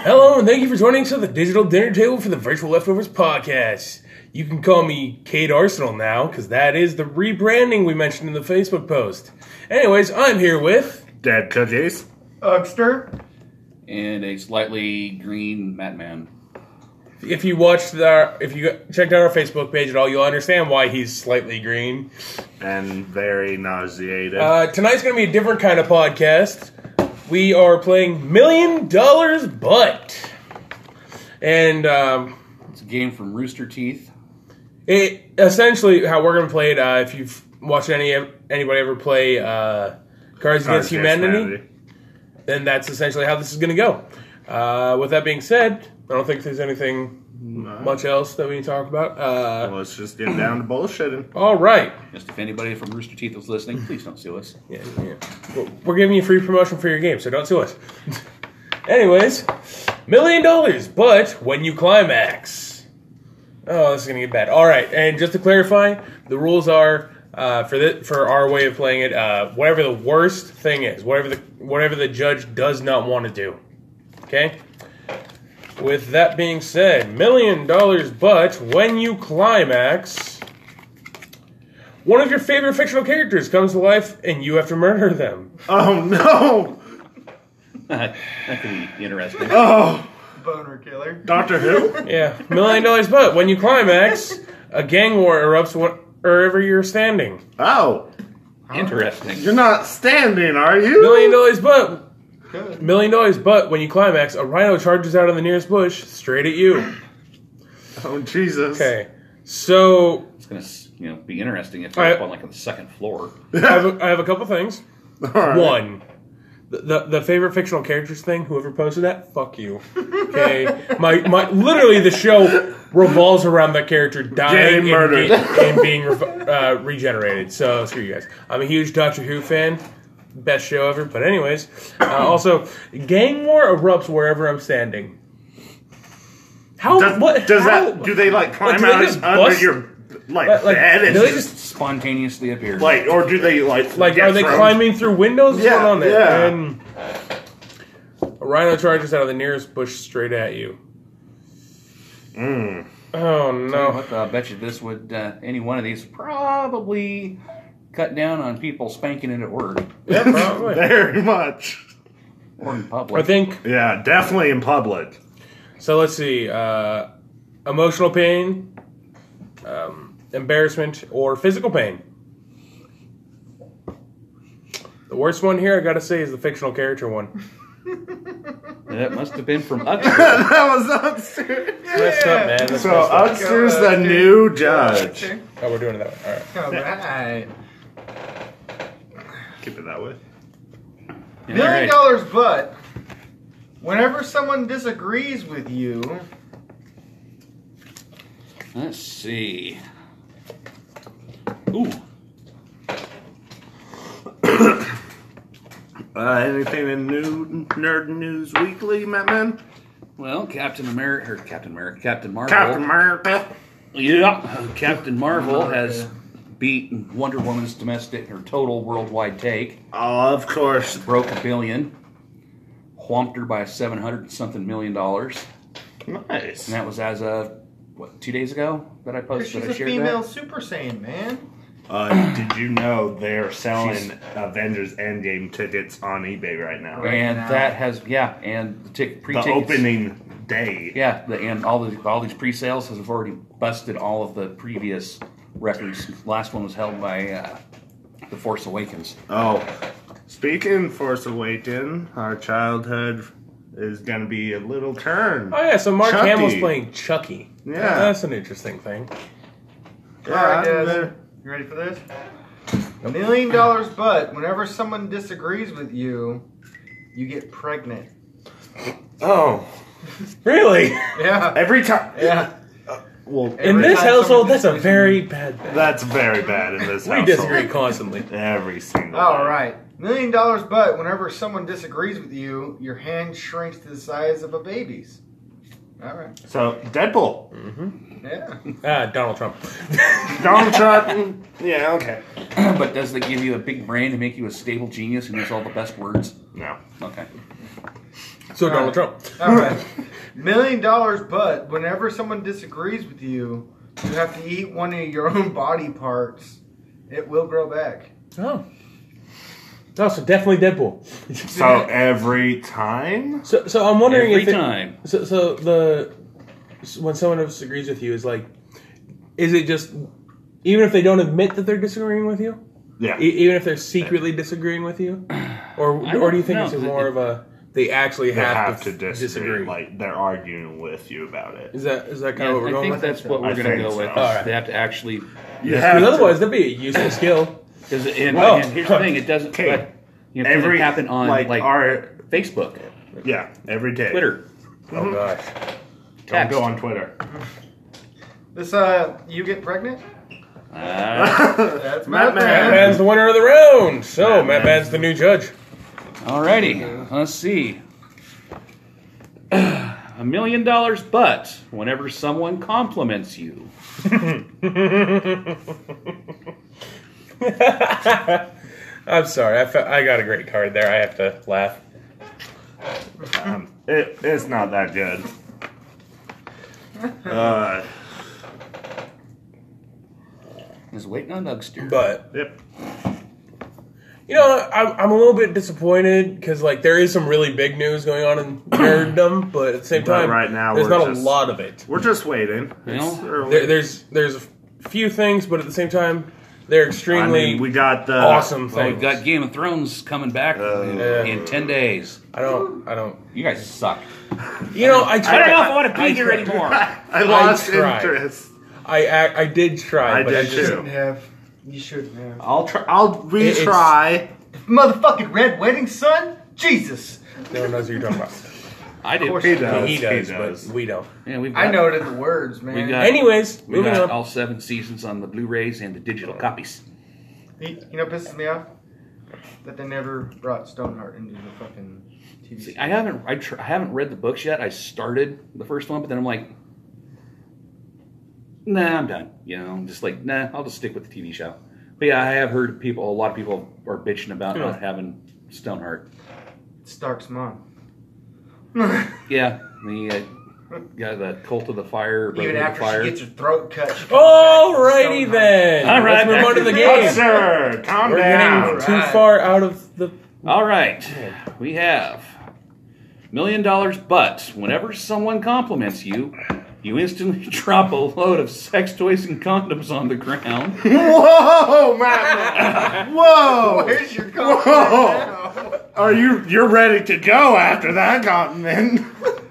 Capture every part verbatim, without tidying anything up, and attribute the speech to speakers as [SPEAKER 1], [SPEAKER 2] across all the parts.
[SPEAKER 1] Hello, and thank you for joining us at the Digital Dinner Table for the Virtual Leftovers podcast. You can call me Kate Arsenal now, because that is the rebranding we mentioned in the Facebook post. Anyways, I'm here with...
[SPEAKER 2] Dad Cookies.
[SPEAKER 3] Ugster.
[SPEAKER 4] And a slightly green Madman.
[SPEAKER 1] If you watched our, if you checked out our Facebook page at all, you'll understand why he's slightly green.
[SPEAKER 2] And very nauseated.
[SPEAKER 1] Uh, tonight's going to be a different kind of podcast. We are playing Million Dollars Butt. And um,
[SPEAKER 4] It's a game from Rooster Teeth.
[SPEAKER 1] it essentially, how we're going to play it, uh, if you've watched any anybody ever play uh, Cards Against Humanity,
[SPEAKER 2] Humanity,
[SPEAKER 1] then that's essentially how this is going to go. Uh, with that being said, I don't think there's anything
[SPEAKER 2] No.
[SPEAKER 1] much else that we need to talk about. Uh,
[SPEAKER 2] Well, let's just get down to bullshitting.
[SPEAKER 1] all right.
[SPEAKER 4] Just if anybody from Rooster Teeth was listening, please don't sue us.
[SPEAKER 1] Yeah, yeah. We're- We're giving you free promotion for your game, so don't sue us. Anyways, million dollars, but when you climax. Oh, this is gonna get bad. All right, and just to clarify, the rules are uh, for the, for our way of playing it. Uh, whatever the worst thing is, whatever the whatever the judge does not want to do. Okay. With that being said, million dollars, but when you climax, one of your favorite fictional characters comes to life, and you have to murder them.
[SPEAKER 2] Oh, no!
[SPEAKER 4] That could be interesting.
[SPEAKER 2] Oh!
[SPEAKER 3] Boner killer.
[SPEAKER 2] Doctor Who?
[SPEAKER 1] Yeah, million dollars, but when you climax, a gang war erupts wherever you're standing.
[SPEAKER 2] Oh!
[SPEAKER 4] Interesting.
[SPEAKER 2] You're not standing, are you?
[SPEAKER 1] Million dollars, but
[SPEAKER 3] Good.
[SPEAKER 1] million dollars, but when you climax, a rhino charges out of the nearest bush straight at you.
[SPEAKER 2] Oh, Jesus.
[SPEAKER 1] Okay, so
[SPEAKER 4] It's going to you know, be interesting if
[SPEAKER 1] All
[SPEAKER 4] you're
[SPEAKER 1] right.
[SPEAKER 4] up on like the second floor.
[SPEAKER 1] I have a, I have a couple things.
[SPEAKER 2] All right.
[SPEAKER 1] One, the, the the favorite fictional characters thing. Whoever posted that, fuck you. Okay, my my literally the show revolves around that character dying
[SPEAKER 2] Getting
[SPEAKER 1] and,
[SPEAKER 2] murdered.
[SPEAKER 1] ge- and being re- uh, regenerated. So screw you guys. I'm a huge Doctor Who fan. Best show ever. But anyways, uh, also gang war erupts wherever I'm standing. How?
[SPEAKER 2] Does,
[SPEAKER 1] what?
[SPEAKER 2] does
[SPEAKER 1] how-
[SPEAKER 2] that, do they like climb
[SPEAKER 1] do they
[SPEAKER 2] out
[SPEAKER 1] just
[SPEAKER 2] under
[SPEAKER 1] bust-
[SPEAKER 2] your, like,
[SPEAKER 1] Like, like,
[SPEAKER 2] bed? and
[SPEAKER 1] do they
[SPEAKER 2] just,
[SPEAKER 1] just
[SPEAKER 4] Spontaneously appear.
[SPEAKER 2] like, or do they, like,
[SPEAKER 1] Like,
[SPEAKER 2] get
[SPEAKER 1] are they
[SPEAKER 2] thrown?
[SPEAKER 1] climbing through windows? What's
[SPEAKER 2] Yeah,
[SPEAKER 1] going on there?
[SPEAKER 2] yeah.
[SPEAKER 1] And a rhino charges out of the nearest bush straight at you.
[SPEAKER 2] Mm.
[SPEAKER 1] Oh,
[SPEAKER 4] Tell you
[SPEAKER 1] no.
[SPEAKER 4] what, I bet you this would, uh, any one of these probably cut down on people spanking it at work
[SPEAKER 1] Yeah, probably.
[SPEAKER 2] Very much.
[SPEAKER 4] or in public.
[SPEAKER 1] I think,
[SPEAKER 2] Yeah, definitely in public.
[SPEAKER 1] so let's see. Uh, emotional pain, um, embarrassment, or physical pain. The worst one here, I gotta say, is the fictional character one.
[SPEAKER 4] That must have been from Uxter.
[SPEAKER 2] That was Ugster.
[SPEAKER 1] It's messed up, man. That's
[SPEAKER 2] So
[SPEAKER 1] messed up.
[SPEAKER 2] Ugster's
[SPEAKER 3] Go,
[SPEAKER 2] the
[SPEAKER 3] Ugster.
[SPEAKER 2] new judge.
[SPEAKER 1] Oh, we're doing it that way. All right.
[SPEAKER 3] Alright.
[SPEAKER 2] Keep it that way.
[SPEAKER 4] Yeah,
[SPEAKER 3] Million
[SPEAKER 4] right.
[SPEAKER 3] dollars, but whenever someone disagrees with you,
[SPEAKER 4] Let's see. Ooh.
[SPEAKER 2] Uh, anything in new Nerd News Weekly, Mattman?
[SPEAKER 4] Well, Captain America, or Captain America, Captain Marvel.
[SPEAKER 2] Captain America.
[SPEAKER 4] Yeah, Captain Marvel
[SPEAKER 3] America.
[SPEAKER 4] has beat Wonder Woman's domestic or total worldwide take,
[SPEAKER 2] Oh, of course.
[SPEAKER 4] broke a billion, whomped her by seven hundred something million dollars,
[SPEAKER 2] Nice.
[SPEAKER 4] and that was as of what two days ago that I
[SPEAKER 3] because
[SPEAKER 4] posted.
[SPEAKER 3] she's
[SPEAKER 4] I
[SPEAKER 3] a
[SPEAKER 4] shared
[SPEAKER 3] female
[SPEAKER 4] that.
[SPEAKER 3] Super Saiyan, man.
[SPEAKER 2] Uh, did you know they're selling
[SPEAKER 4] She's-
[SPEAKER 2] Avengers Endgame tickets on eBay right now?
[SPEAKER 3] Right.
[SPEAKER 4] And
[SPEAKER 3] now.
[SPEAKER 4] that has yeah, and the tick pre
[SPEAKER 2] The
[SPEAKER 4] tickets.
[SPEAKER 2] opening day.
[SPEAKER 4] Yeah, the, and all the all these pre-sales have already busted all of the previous records. Last one was held by uh, The Force Awakens.
[SPEAKER 2] Oh, speaking Force Awaken, our childhood is going to be a little turn.
[SPEAKER 1] Oh, yeah, so Mark
[SPEAKER 2] Chucky.
[SPEAKER 1] Hamill's playing Chucky.
[SPEAKER 2] Yeah.
[SPEAKER 1] That's an interesting thing.
[SPEAKER 3] Alright,
[SPEAKER 2] I'm
[SPEAKER 3] guys.
[SPEAKER 2] there.
[SPEAKER 3] You ready for this? A million dollars, but whenever someone disagrees with you, you get pregnant.
[SPEAKER 2] Oh,
[SPEAKER 1] Really?
[SPEAKER 3] Yeah.
[SPEAKER 2] every time.
[SPEAKER 3] Yeah.
[SPEAKER 2] Well,
[SPEAKER 1] In
[SPEAKER 3] Every
[SPEAKER 1] this
[SPEAKER 3] time
[SPEAKER 1] household,
[SPEAKER 3] someone
[SPEAKER 1] that's a
[SPEAKER 3] disagrees
[SPEAKER 1] very
[SPEAKER 3] with
[SPEAKER 1] bad bet.
[SPEAKER 2] that's very bad in this
[SPEAKER 1] We
[SPEAKER 2] household.
[SPEAKER 1] disagree constantly.
[SPEAKER 2] Every single.
[SPEAKER 3] All
[SPEAKER 2] day.
[SPEAKER 3] right. Million dollars, but whenever someone disagrees with you, your hand shrinks to the size of a baby's. All right.
[SPEAKER 2] So Deadpool,
[SPEAKER 3] Yeah.
[SPEAKER 1] Ah, Donald Trump.
[SPEAKER 2] Donald Trump. Yeah, okay.
[SPEAKER 4] But does it give you a big brain to make you a stable genius who knows all the best words?
[SPEAKER 2] No.
[SPEAKER 4] Okay.
[SPEAKER 1] So
[SPEAKER 3] All
[SPEAKER 1] Donald
[SPEAKER 3] right.
[SPEAKER 1] Trump.
[SPEAKER 3] All right. Million dollars, but whenever someone disagrees with you, you have to eat one of your own body parts. It will grow back.
[SPEAKER 1] Oh. Oh, so definitely Deadpool.
[SPEAKER 2] So every time?
[SPEAKER 1] So, so I'm wondering
[SPEAKER 4] Every
[SPEAKER 1] if it,
[SPEAKER 4] time.
[SPEAKER 1] So, so the when someone disagrees with you is like, is it just even if they don't admit that they're disagreeing with you,
[SPEAKER 2] Yeah.
[SPEAKER 1] e- even if they're secretly disagreeing with you, or
[SPEAKER 4] I
[SPEAKER 1] or do you
[SPEAKER 4] don't
[SPEAKER 1] think
[SPEAKER 4] know,
[SPEAKER 1] it's
[SPEAKER 4] 'cause
[SPEAKER 1] more
[SPEAKER 4] it-
[SPEAKER 1] of a they actually
[SPEAKER 2] They
[SPEAKER 1] have,
[SPEAKER 2] have
[SPEAKER 1] to,
[SPEAKER 2] to disagree.
[SPEAKER 1] disagree?
[SPEAKER 2] Like, they're arguing with you about it.
[SPEAKER 1] Is that is that kind
[SPEAKER 4] Yeah,
[SPEAKER 1] of what we're
[SPEAKER 4] I
[SPEAKER 1] going
[SPEAKER 4] think
[SPEAKER 1] with?
[SPEAKER 4] that's what we're
[SPEAKER 2] I
[SPEAKER 4] going to
[SPEAKER 2] think
[SPEAKER 4] go
[SPEAKER 2] so.
[SPEAKER 4] with.
[SPEAKER 1] All right.
[SPEAKER 4] They have to actually.
[SPEAKER 2] You
[SPEAKER 1] Because
[SPEAKER 2] have to-
[SPEAKER 1] otherwise, that'd be a useless skill.
[SPEAKER 4] Because and,
[SPEAKER 1] Well,
[SPEAKER 4] and here's the thing: it doesn't.
[SPEAKER 2] okay.
[SPEAKER 4] But, you know, it
[SPEAKER 2] Every
[SPEAKER 4] doesn't happen on
[SPEAKER 2] like,
[SPEAKER 4] like,
[SPEAKER 2] our
[SPEAKER 4] Facebook,
[SPEAKER 2] yeah, every day.
[SPEAKER 4] Twitter.
[SPEAKER 1] Oh gosh.
[SPEAKER 2] Don't
[SPEAKER 4] Text.
[SPEAKER 2] go on Twitter.
[SPEAKER 3] This, uh, you get pregnant?
[SPEAKER 4] Uh,
[SPEAKER 3] That's
[SPEAKER 2] Matt
[SPEAKER 3] Matt
[SPEAKER 2] Man.
[SPEAKER 1] Matt
[SPEAKER 3] Man.
[SPEAKER 1] Man's the winner of the round. So
[SPEAKER 2] Matt
[SPEAKER 1] Matt
[SPEAKER 2] Man's
[SPEAKER 1] Man's the new judge.
[SPEAKER 4] alrighty, let's see. A million dollars, but whenever someone compliments you,
[SPEAKER 1] I'm sorry. I, fe- I got a great card there. I have to laugh.
[SPEAKER 2] Um, it, it's not that good. Uh,
[SPEAKER 4] is waiting on Nugster.
[SPEAKER 1] But
[SPEAKER 2] yep.
[SPEAKER 1] you know, I'm, I'm a little bit disappointed because like there is some really big news going on in nerddom, but at the same
[SPEAKER 2] But
[SPEAKER 1] time,
[SPEAKER 2] right now
[SPEAKER 1] there's
[SPEAKER 2] we're
[SPEAKER 1] not
[SPEAKER 2] just-
[SPEAKER 1] a lot of it.
[SPEAKER 2] We're just waiting.
[SPEAKER 4] You
[SPEAKER 2] It's
[SPEAKER 4] know,
[SPEAKER 2] early.
[SPEAKER 1] There, there's there's a few things, but at the same time, they're
[SPEAKER 2] I
[SPEAKER 1] extremely
[SPEAKER 2] mean, we got the
[SPEAKER 1] awesome
[SPEAKER 4] Well,
[SPEAKER 1] things.
[SPEAKER 4] we've got Game of Thrones coming back in,
[SPEAKER 1] Yeah.
[SPEAKER 4] in ten days.
[SPEAKER 1] I don't. I don't.
[SPEAKER 4] You guys suck.
[SPEAKER 1] You know, I
[SPEAKER 4] I
[SPEAKER 1] tried.
[SPEAKER 4] don't know if I want to be
[SPEAKER 1] I
[SPEAKER 4] here
[SPEAKER 1] tried.
[SPEAKER 4] anymore.
[SPEAKER 2] I lost
[SPEAKER 1] tried.
[SPEAKER 2] interest.
[SPEAKER 1] I, I I did try,
[SPEAKER 2] I
[SPEAKER 1] but
[SPEAKER 2] did
[SPEAKER 1] I just,
[SPEAKER 2] too.
[SPEAKER 3] Shouldn't have. You shouldn't have.
[SPEAKER 2] I'll try. I'll
[SPEAKER 1] it's-
[SPEAKER 2] retry.
[SPEAKER 3] Motherfucking red wedding, son? Jesus.
[SPEAKER 1] No one knows what you're talking about.
[SPEAKER 4] I do.
[SPEAKER 3] course
[SPEAKER 2] He
[SPEAKER 3] you
[SPEAKER 2] does.
[SPEAKER 1] he does,
[SPEAKER 2] he does.
[SPEAKER 1] but we don't.
[SPEAKER 4] Yeah, we've got,
[SPEAKER 3] I know the words, man.
[SPEAKER 4] We've got-
[SPEAKER 1] Anyways,
[SPEAKER 4] We
[SPEAKER 1] moving
[SPEAKER 4] got
[SPEAKER 1] on.
[SPEAKER 4] all seven seasons on the Blu-rays and the digital copies.
[SPEAKER 3] You you know what pisses me off? That they never brought Stoneheart into the fucking T V
[SPEAKER 4] See,
[SPEAKER 3] series.
[SPEAKER 4] I haven't I, tr- I haven't read the books yet. I started the first one, but then I'm like, nah, I'm done. You know, I'm just like, nah, I'll just stick with the T V show. But yeah, I have heard people, a lot of people are bitching about
[SPEAKER 1] Yeah.
[SPEAKER 4] not having Stoneheart.
[SPEAKER 3] Stark's mom.
[SPEAKER 4] Yeah, the uh, got the Cult of the Fire,
[SPEAKER 3] Even
[SPEAKER 4] Brotherhood of
[SPEAKER 3] after
[SPEAKER 4] Fire.
[SPEAKER 3] she gets her throat cut. she comes
[SPEAKER 1] Alrighty
[SPEAKER 3] back to
[SPEAKER 1] then.
[SPEAKER 4] All right,
[SPEAKER 1] Let's move
[SPEAKER 4] back
[SPEAKER 1] on to
[SPEAKER 4] to
[SPEAKER 1] the
[SPEAKER 4] the
[SPEAKER 1] game.
[SPEAKER 2] Oh, sir, calm
[SPEAKER 1] We're
[SPEAKER 2] down.
[SPEAKER 1] getting too
[SPEAKER 3] Right.
[SPEAKER 1] far out of the.
[SPEAKER 4] All right, we have million dollars, but whenever someone compliments you, you instantly drop a load of sex toys and condoms on the ground.
[SPEAKER 2] Whoa, Matt! Whoa!
[SPEAKER 3] Where's your compliment
[SPEAKER 2] Whoa!
[SPEAKER 3] now?
[SPEAKER 2] Are you? You're ready to go after that compliment?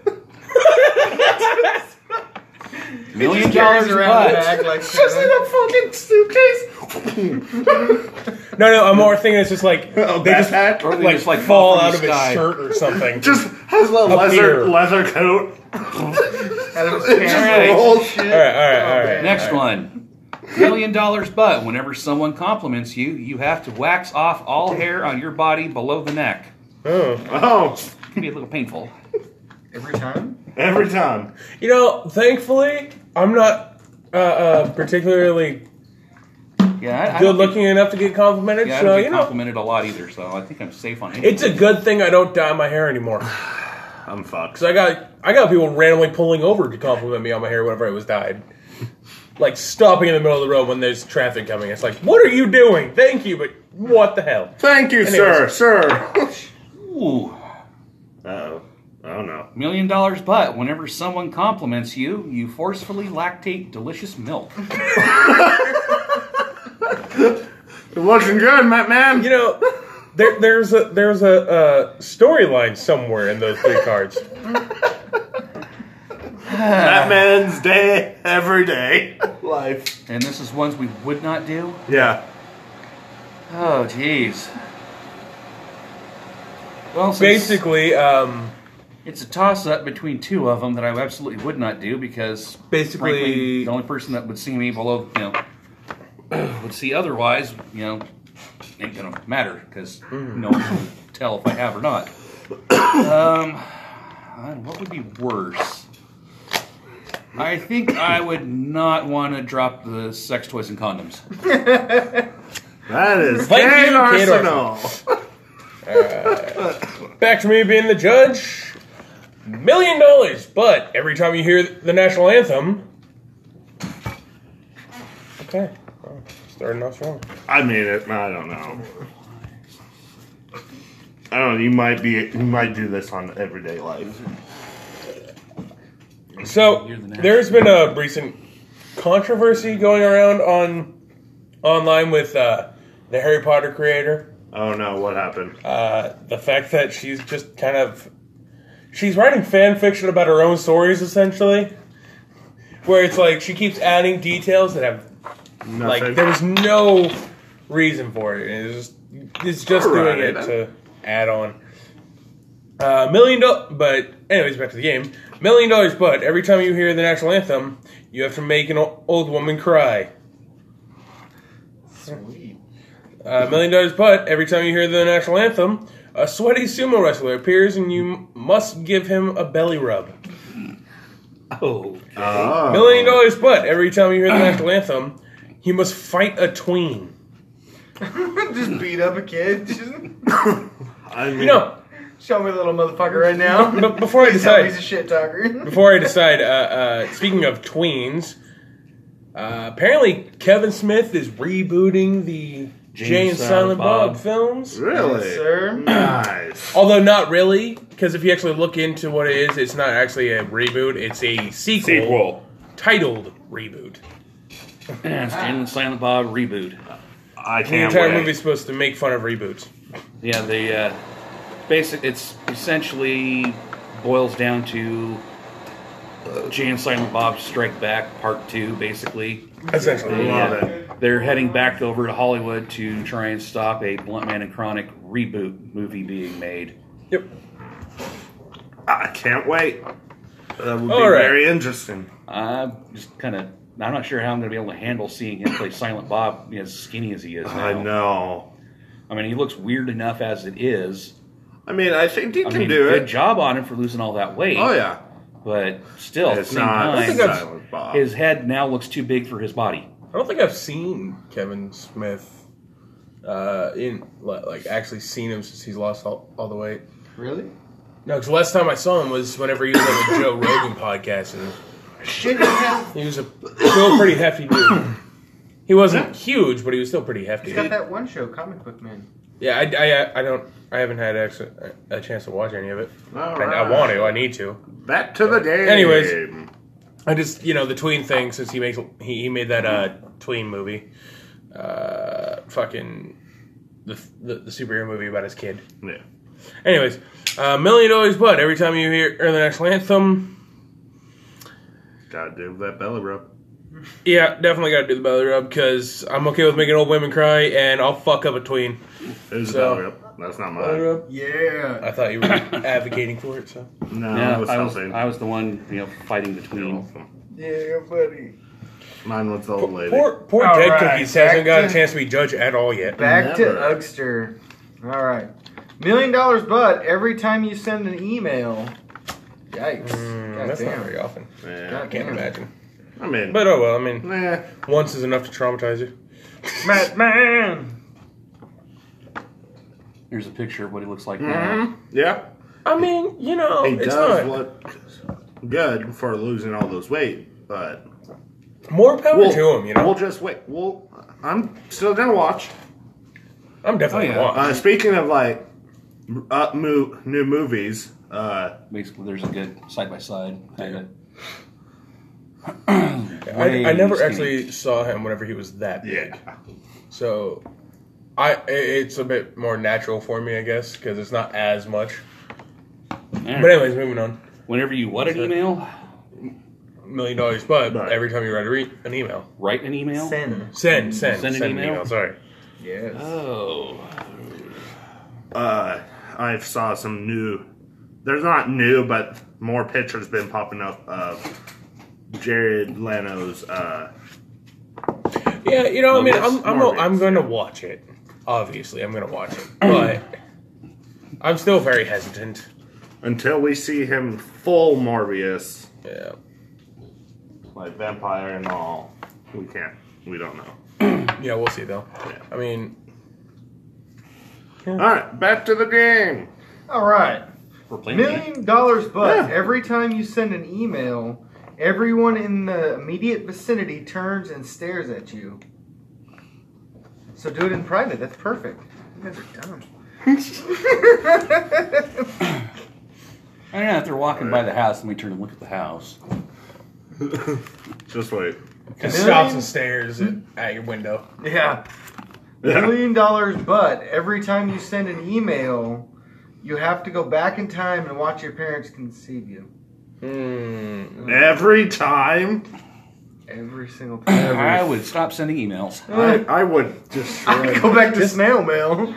[SPEAKER 4] Million
[SPEAKER 3] Just carries
[SPEAKER 4] dollars,
[SPEAKER 3] around the
[SPEAKER 4] but
[SPEAKER 3] bag like
[SPEAKER 2] Just in
[SPEAKER 3] Santa.
[SPEAKER 2] a fucking suitcase.
[SPEAKER 1] No, no. I'm more thinking it's just like
[SPEAKER 2] Oh,
[SPEAKER 1] they just
[SPEAKER 2] backpack?
[SPEAKER 4] Or they
[SPEAKER 1] like,
[SPEAKER 4] just, like,
[SPEAKER 1] fall
[SPEAKER 4] fall from
[SPEAKER 1] out
[SPEAKER 4] the
[SPEAKER 1] of his
[SPEAKER 4] sky.
[SPEAKER 1] shirt or something.
[SPEAKER 2] Just has a
[SPEAKER 1] Up
[SPEAKER 2] leather
[SPEAKER 1] here.
[SPEAKER 2] leather coat.
[SPEAKER 3] Out of his
[SPEAKER 2] It
[SPEAKER 3] pants.
[SPEAKER 2] just
[SPEAKER 4] Alright.
[SPEAKER 2] rolls.
[SPEAKER 3] Shit.
[SPEAKER 1] all right, all right, all
[SPEAKER 3] Oh,
[SPEAKER 1] right.
[SPEAKER 3] man.
[SPEAKER 4] next one. Million dollars, but whenever someone compliments you, you have to wax off all hair on your body below the neck.
[SPEAKER 1] Oh.
[SPEAKER 2] Oh,
[SPEAKER 4] It can be a little painful.
[SPEAKER 3] Every time?
[SPEAKER 2] every time.
[SPEAKER 1] You know, thankfully, I'm not uh, uh, particularly
[SPEAKER 4] Yeah, I, I
[SPEAKER 1] good
[SPEAKER 4] don't think-
[SPEAKER 1] looking enough to get complimented.
[SPEAKER 4] Yeah, I
[SPEAKER 1] so
[SPEAKER 4] don't
[SPEAKER 1] you
[SPEAKER 4] get
[SPEAKER 1] know,
[SPEAKER 4] complimented a lot either, so I think I'm safe on it.
[SPEAKER 1] it's a good thing I don't dye my hair anymore.
[SPEAKER 2] I'm fucked.
[SPEAKER 1] Because I got I got people randomly pulling over to compliment me on my hair whenever it was dyed. Like stopping in the middle of the road when there's traffic coming. It's like, what are you doing? Thank you, but what the hell?
[SPEAKER 2] Thank you, sir,
[SPEAKER 1] Anyways.
[SPEAKER 2] sir.
[SPEAKER 4] Ooh.
[SPEAKER 2] Oh, oh no.
[SPEAKER 4] Million dollars, but whenever someone compliments you, you forcefully lactate delicious milk.
[SPEAKER 2] It wasn't good, Matt man.
[SPEAKER 1] You know, there, there's a there's a uh, storyline somewhere in those three cards.
[SPEAKER 2] Batman's day every day. Life.
[SPEAKER 4] And this is ones we would not do?
[SPEAKER 2] Yeah.
[SPEAKER 4] Oh, jeez. Well, since
[SPEAKER 1] Basically, um,
[SPEAKER 4] it's a toss-up between two of them that I absolutely would not do because
[SPEAKER 1] Basically-
[SPEAKER 4] frankly, the only person that would see me below, you know, would see otherwise, you know, ain't gonna matter because no one can tell if I have or not. Um, I- what would be worse? I think I would not want to drop the sex toys and condoms.
[SPEAKER 2] That is
[SPEAKER 1] Thank
[SPEAKER 2] Kane
[SPEAKER 1] you, Kate
[SPEAKER 2] Arsenal.
[SPEAKER 1] back to me being the judge. million dollars, but every time you hear the national anthem, okay, well, starting off strong.
[SPEAKER 2] I mean it. I don't know. I don't know. You might be. You might do this on everyday life.
[SPEAKER 1] So there's been a recent controversy going around on online with uh, the Harry Potter creator.
[SPEAKER 2] Oh no! What happened?
[SPEAKER 1] Uh, the fact that she's just kind of she's writing fan fiction about her own stories, essentially, where it's like she keeps adding details that have
[SPEAKER 2] Nothing.
[SPEAKER 1] like there was no reason for it. It's just it's just
[SPEAKER 2] All
[SPEAKER 1] doing
[SPEAKER 2] right.
[SPEAKER 1] it to add on. Uh, million dollars, but anyways, back to the game. Million dollars, but every time you hear the national anthem, you have to make an o- old woman cry.
[SPEAKER 3] Sweet.
[SPEAKER 1] Uh, million dollars, but every time you hear the national anthem, a sweaty sumo wrestler appears and you m- must give him a belly rub.
[SPEAKER 4] Oh.
[SPEAKER 2] Oh.
[SPEAKER 1] Million dollars, but every time you hear the national anthem, you must fight a tween.
[SPEAKER 3] Just beat up a kid. Just
[SPEAKER 2] I mean,
[SPEAKER 1] You know,
[SPEAKER 3] show me a little motherfucker right now.
[SPEAKER 1] but before I
[SPEAKER 3] Please tell me he's
[SPEAKER 1] decide,
[SPEAKER 3] a shit talker.
[SPEAKER 1] before I decide, uh, uh, speaking of tweens, uh, apparently Kevin Smith is rebooting the Jay and Silent Bob films.
[SPEAKER 2] really,
[SPEAKER 3] Yes, sir.
[SPEAKER 2] nice.
[SPEAKER 1] Although not really, because if you actually look into what it is, it's not actually a reboot. It's a sequel,
[SPEAKER 2] Sequel.
[SPEAKER 1] titled Reboot.
[SPEAKER 4] And Jay and Silent Bob reboot.
[SPEAKER 2] I
[SPEAKER 1] The
[SPEAKER 2] can't
[SPEAKER 1] entire
[SPEAKER 2] wait.
[SPEAKER 1] movie's supposed to make fun of reboots.
[SPEAKER 4] Yeah, the uh, basic. It's essentially boils down to Jay and Silent Bob Strike Back Part Two, basically.
[SPEAKER 1] Essentially.
[SPEAKER 4] They,
[SPEAKER 2] Love
[SPEAKER 4] uh,
[SPEAKER 2] it.
[SPEAKER 4] They're heading back over to Hollywood to try and stop a Blunt Man and Chronic reboot movie being made.
[SPEAKER 1] Yep.
[SPEAKER 2] I can't wait. That would be
[SPEAKER 1] All right.
[SPEAKER 2] very interesting.
[SPEAKER 4] I'm just kind of. I'm not sure how I'm going to be able to handle seeing him play Silent Bob as skinny as he is now.
[SPEAKER 2] I know.
[SPEAKER 4] I mean, he looks weird enough as it is.
[SPEAKER 2] I mean, I think he
[SPEAKER 4] I
[SPEAKER 2] can
[SPEAKER 4] mean,
[SPEAKER 2] do
[SPEAKER 4] good
[SPEAKER 2] it.
[SPEAKER 4] job on him for losing all that weight.
[SPEAKER 2] Oh yeah.
[SPEAKER 4] But still, at the
[SPEAKER 2] It's
[SPEAKER 4] same
[SPEAKER 2] not
[SPEAKER 1] I think
[SPEAKER 4] time,
[SPEAKER 1] I've-
[SPEAKER 2] Silent Bob.
[SPEAKER 4] his head now looks too big for his body.
[SPEAKER 1] I don't think I've seen Kevin Smith uh, in li- like actually seen him since he's lost all, all the weight.
[SPEAKER 3] Really?
[SPEAKER 1] No, because the last time I saw him was whenever he was on the Joe Rogan podcast, and
[SPEAKER 3] Shit, he has,
[SPEAKER 1] he was a still pretty hefty dude. He wasn't huge, but he was still pretty hefty.
[SPEAKER 3] he's got that one show, Comic Book Man.
[SPEAKER 1] Yeah, I, I, I don't, I haven't had actually a chance to watch any of it.
[SPEAKER 2] All
[SPEAKER 1] I, I
[SPEAKER 2] right.
[SPEAKER 1] want to. I need to.
[SPEAKER 2] Back to the game.
[SPEAKER 1] Anyways. I just, you know, the tween thing, since he makes he, he made that uh, tween movie, uh, fucking the, the the superhero movie about his kid.
[SPEAKER 2] Yeah.
[SPEAKER 1] Anyways, uh, million dollars, but every time you hear the national anthem,
[SPEAKER 2] Gotta do that belly rub.
[SPEAKER 1] yeah, definitely got to do the belly rub because I'm okay with making old women cry, and I'll fuck up a tween.
[SPEAKER 2] Who's
[SPEAKER 1] So-
[SPEAKER 2] the belly rub? That's not
[SPEAKER 1] Belly
[SPEAKER 2] mine.
[SPEAKER 1] rub?
[SPEAKER 3] Yeah.
[SPEAKER 1] I thought you were advocating for it, so.
[SPEAKER 2] No,
[SPEAKER 4] yeah,
[SPEAKER 2] I was
[SPEAKER 4] I was,
[SPEAKER 2] helping.
[SPEAKER 4] I was the one, you know, fighting between.
[SPEAKER 3] Yeah, buddy.
[SPEAKER 2] Mine was the old lady.
[SPEAKER 1] Poor, poor
[SPEAKER 3] All
[SPEAKER 1] Dead
[SPEAKER 3] right,
[SPEAKER 1] Cookies hasn't
[SPEAKER 3] back
[SPEAKER 1] got a
[SPEAKER 3] to-
[SPEAKER 1] chance to be judged at all yet.
[SPEAKER 3] Back to
[SPEAKER 2] Never.
[SPEAKER 3] Ugster. All right. Million dollars, but every time you send an email. Yikes.
[SPEAKER 1] Mm,
[SPEAKER 3] God
[SPEAKER 1] that's
[SPEAKER 3] damn.
[SPEAKER 1] not very often.
[SPEAKER 2] Yeah.
[SPEAKER 1] I can't
[SPEAKER 3] Damn.
[SPEAKER 1] imagine.
[SPEAKER 2] I mean,
[SPEAKER 1] But oh well, I mean,
[SPEAKER 2] nah.
[SPEAKER 1] once is enough to traumatize you.
[SPEAKER 3] Batman.
[SPEAKER 4] Here's a picture of what he looks like now.
[SPEAKER 2] Mhm. Yeah.
[SPEAKER 1] I mean, you know,
[SPEAKER 2] He
[SPEAKER 1] it's
[SPEAKER 2] does
[SPEAKER 1] not.
[SPEAKER 2] look good for losing all those weight, but
[SPEAKER 1] More power
[SPEAKER 2] we'll,
[SPEAKER 1] to him, you know.
[SPEAKER 2] we'll just wait. We'll. I'm still gonna watch.
[SPEAKER 1] I'm definitely
[SPEAKER 4] Oh, yeah.
[SPEAKER 1] gonna watch.
[SPEAKER 2] Uh, speaking of like up mo- new movies, uh,
[SPEAKER 4] Basically, there's a good side by side kind of.
[SPEAKER 1] I, I never actually saw him whenever he was that big,
[SPEAKER 2] yeah,
[SPEAKER 1] so I i- it's a bit more natural for me, I guess, because it's not as much. But anyways, moving on.
[SPEAKER 4] Whenever you what an email,
[SPEAKER 1] Million dollars, but
[SPEAKER 2] Right.
[SPEAKER 1] every time you write a re- an email,
[SPEAKER 4] write an email.
[SPEAKER 3] Send.
[SPEAKER 1] send, send,
[SPEAKER 4] Send
[SPEAKER 1] send,
[SPEAKER 4] an
[SPEAKER 1] an
[SPEAKER 4] email?
[SPEAKER 1] email. Sorry.
[SPEAKER 3] Yes.
[SPEAKER 4] Oh,
[SPEAKER 2] uh, I saw some new. There's not new, but more pictures been popping up of Jared Leto's. Uh,
[SPEAKER 1] Yeah, you know, I mean, I'm I'm
[SPEAKER 2] Morbius,
[SPEAKER 1] I'm going to
[SPEAKER 2] yeah.
[SPEAKER 1] watch it. Obviously, I'm going to watch it, but I'm still very hesitant.
[SPEAKER 2] until we see him full Morbius,
[SPEAKER 1] Yeah.
[SPEAKER 2] like vampire and all, we can't. We don't know.
[SPEAKER 1] Yeah, we'll see though.
[SPEAKER 2] Yeah.
[SPEAKER 1] I mean,
[SPEAKER 2] All right, back to the game.
[SPEAKER 3] All right.
[SPEAKER 4] We're playing a game.
[SPEAKER 3] Million dollars, but
[SPEAKER 2] Yeah.
[SPEAKER 3] every time you send an email, everyone in the immediate vicinity turns and stares at you. So do it in private. That's perfect. You guys are dumb.
[SPEAKER 4] I don't know if they're walking by the house and we turn and look at the house.
[SPEAKER 2] Just wait.
[SPEAKER 1] Just
[SPEAKER 3] Million-
[SPEAKER 1] stops and stares at, at your window.
[SPEAKER 3] Yeah.
[SPEAKER 2] Yeah.
[SPEAKER 3] Million dollars, but every time you send an email, you have to go back in time and watch your parents conceive you.
[SPEAKER 1] Hmm.
[SPEAKER 2] Every time,
[SPEAKER 3] Every single time.
[SPEAKER 4] I would stop sending emails.
[SPEAKER 2] I, I would just
[SPEAKER 3] I'd go back to snail mail.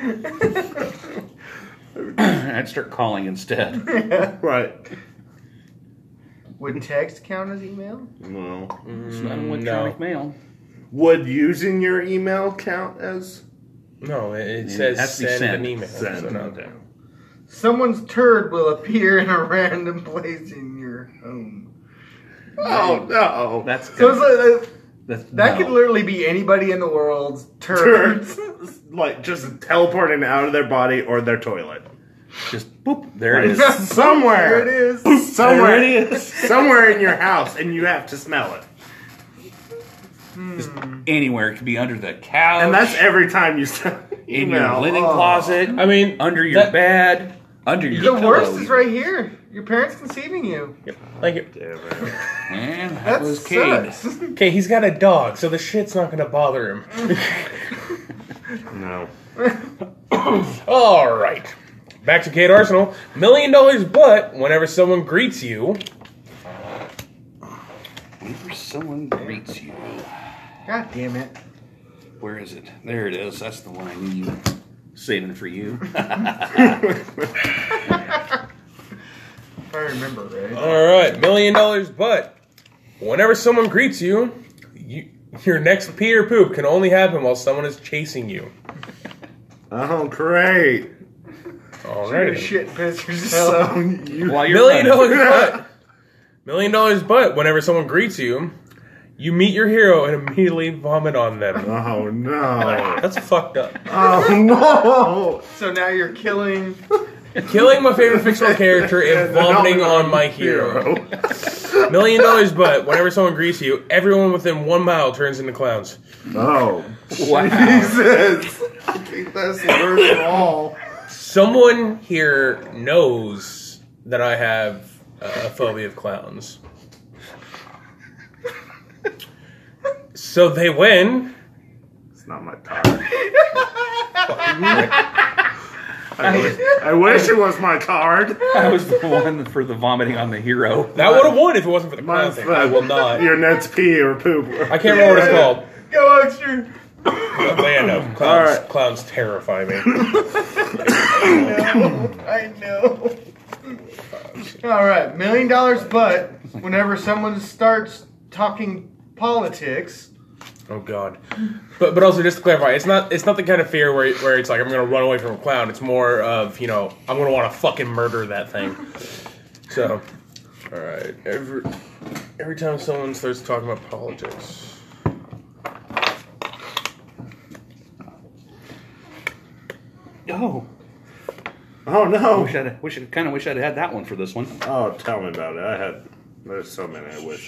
[SPEAKER 4] I'd start calling instead.
[SPEAKER 2] right.
[SPEAKER 3] Would text count as email?
[SPEAKER 2] No.
[SPEAKER 4] It's not
[SPEAKER 1] Mm,
[SPEAKER 4] electronic
[SPEAKER 1] no.
[SPEAKER 4] mail.
[SPEAKER 2] Would using your email count as
[SPEAKER 1] No, it, it
[SPEAKER 4] It
[SPEAKER 1] says
[SPEAKER 4] has to be
[SPEAKER 1] send,
[SPEAKER 4] sent.
[SPEAKER 1] an email.
[SPEAKER 2] send?
[SPEAKER 1] So no.
[SPEAKER 2] Okay.
[SPEAKER 3] Someone's turd will appear in a random place in your home.
[SPEAKER 2] Oh no.
[SPEAKER 4] That's
[SPEAKER 3] So it's like, uh,
[SPEAKER 4] that's,
[SPEAKER 3] that
[SPEAKER 4] no.
[SPEAKER 3] could literally be anybody in the world's turd.
[SPEAKER 2] Turds. Like just teleporting out of their body or their toilet.
[SPEAKER 4] just boop. There it is.
[SPEAKER 2] Somewhere.
[SPEAKER 3] There it is.
[SPEAKER 2] Somewhere
[SPEAKER 4] There it is.
[SPEAKER 2] Somewhere in your house and you have to smell it.
[SPEAKER 4] Anywhere. It could be under the couch.
[SPEAKER 2] And that's every time you send
[SPEAKER 4] in
[SPEAKER 2] email.
[SPEAKER 4] your linen
[SPEAKER 3] Oh.
[SPEAKER 4] closet.
[SPEAKER 1] I mean,
[SPEAKER 4] under your
[SPEAKER 1] that-
[SPEAKER 4] bed. Under your
[SPEAKER 3] The
[SPEAKER 4] pillow.
[SPEAKER 3] worst is right here. Your parents conceiving you.
[SPEAKER 1] Yep. Thank you.
[SPEAKER 2] Damn it.
[SPEAKER 4] Man, that,
[SPEAKER 3] That
[SPEAKER 4] was Cade.
[SPEAKER 3] sucks.
[SPEAKER 1] Okay, he's got a dog, so the shit's not gonna bother him.
[SPEAKER 2] No.
[SPEAKER 1] All right. Back to Kate Arsenal. Million dollars, but whenever someone greets you,
[SPEAKER 4] Whenever someone greets you.
[SPEAKER 3] God damn it.
[SPEAKER 4] Where is it? There it is. That's the one I knew you were saving for you.
[SPEAKER 3] If I remember right.
[SPEAKER 1] all right, million dollars, but whenever someone greets you, you your next pee or poop can only happen while someone is chasing you.
[SPEAKER 2] Oh, great.
[SPEAKER 1] All
[SPEAKER 3] You're
[SPEAKER 1] right.
[SPEAKER 3] shit piss yourself.
[SPEAKER 2] So you
[SPEAKER 4] While you're
[SPEAKER 1] Million
[SPEAKER 4] running.
[SPEAKER 1] dollars, but million dollars, but whenever someone greets you, you meet your hero and immediately vomit on them.
[SPEAKER 2] Oh no.
[SPEAKER 1] That's fucked up.
[SPEAKER 2] Oh no.
[SPEAKER 3] So now you're killing.
[SPEAKER 1] Killing my favorite fictional character and vomiting on my hero. Million dollars, but whenever someone greets you, everyone within one mile turns into clowns.
[SPEAKER 2] Oh.
[SPEAKER 4] Wow.
[SPEAKER 2] Jesus. I think that's the worst of all.
[SPEAKER 1] Someone here knows that I have a phobia of clowns. So they win.
[SPEAKER 2] It's not my card. I, wish, I wish it was my card.
[SPEAKER 4] I was the one for the vomiting on the hero.
[SPEAKER 1] That would have won if it wasn't for the clown
[SPEAKER 2] Mine's
[SPEAKER 1] thing.
[SPEAKER 2] the-
[SPEAKER 1] I will not.
[SPEAKER 2] Your net's pee or poop.
[SPEAKER 1] I can't remember what it's called.
[SPEAKER 3] Go extra.
[SPEAKER 1] But yeah, no. Clowns,
[SPEAKER 2] All right.
[SPEAKER 1] clowns terrify me.
[SPEAKER 3] I know. I know. All right, million dollars, but whenever someone starts talking politics,
[SPEAKER 1] Oh God. But but also just to clarify, it's not it's not the kind of fear where where it's like I'm gonna run away from a clown. It's more of, you know, I'm gonna want to fucking murder that thing. So, all right. Every every time someone starts talking about politics.
[SPEAKER 4] Oh.
[SPEAKER 2] Oh no.
[SPEAKER 4] Wish I'd, wish I kind of wish I'd had that one for this one.
[SPEAKER 2] Oh, tell me about it. I had. There's so many I wish.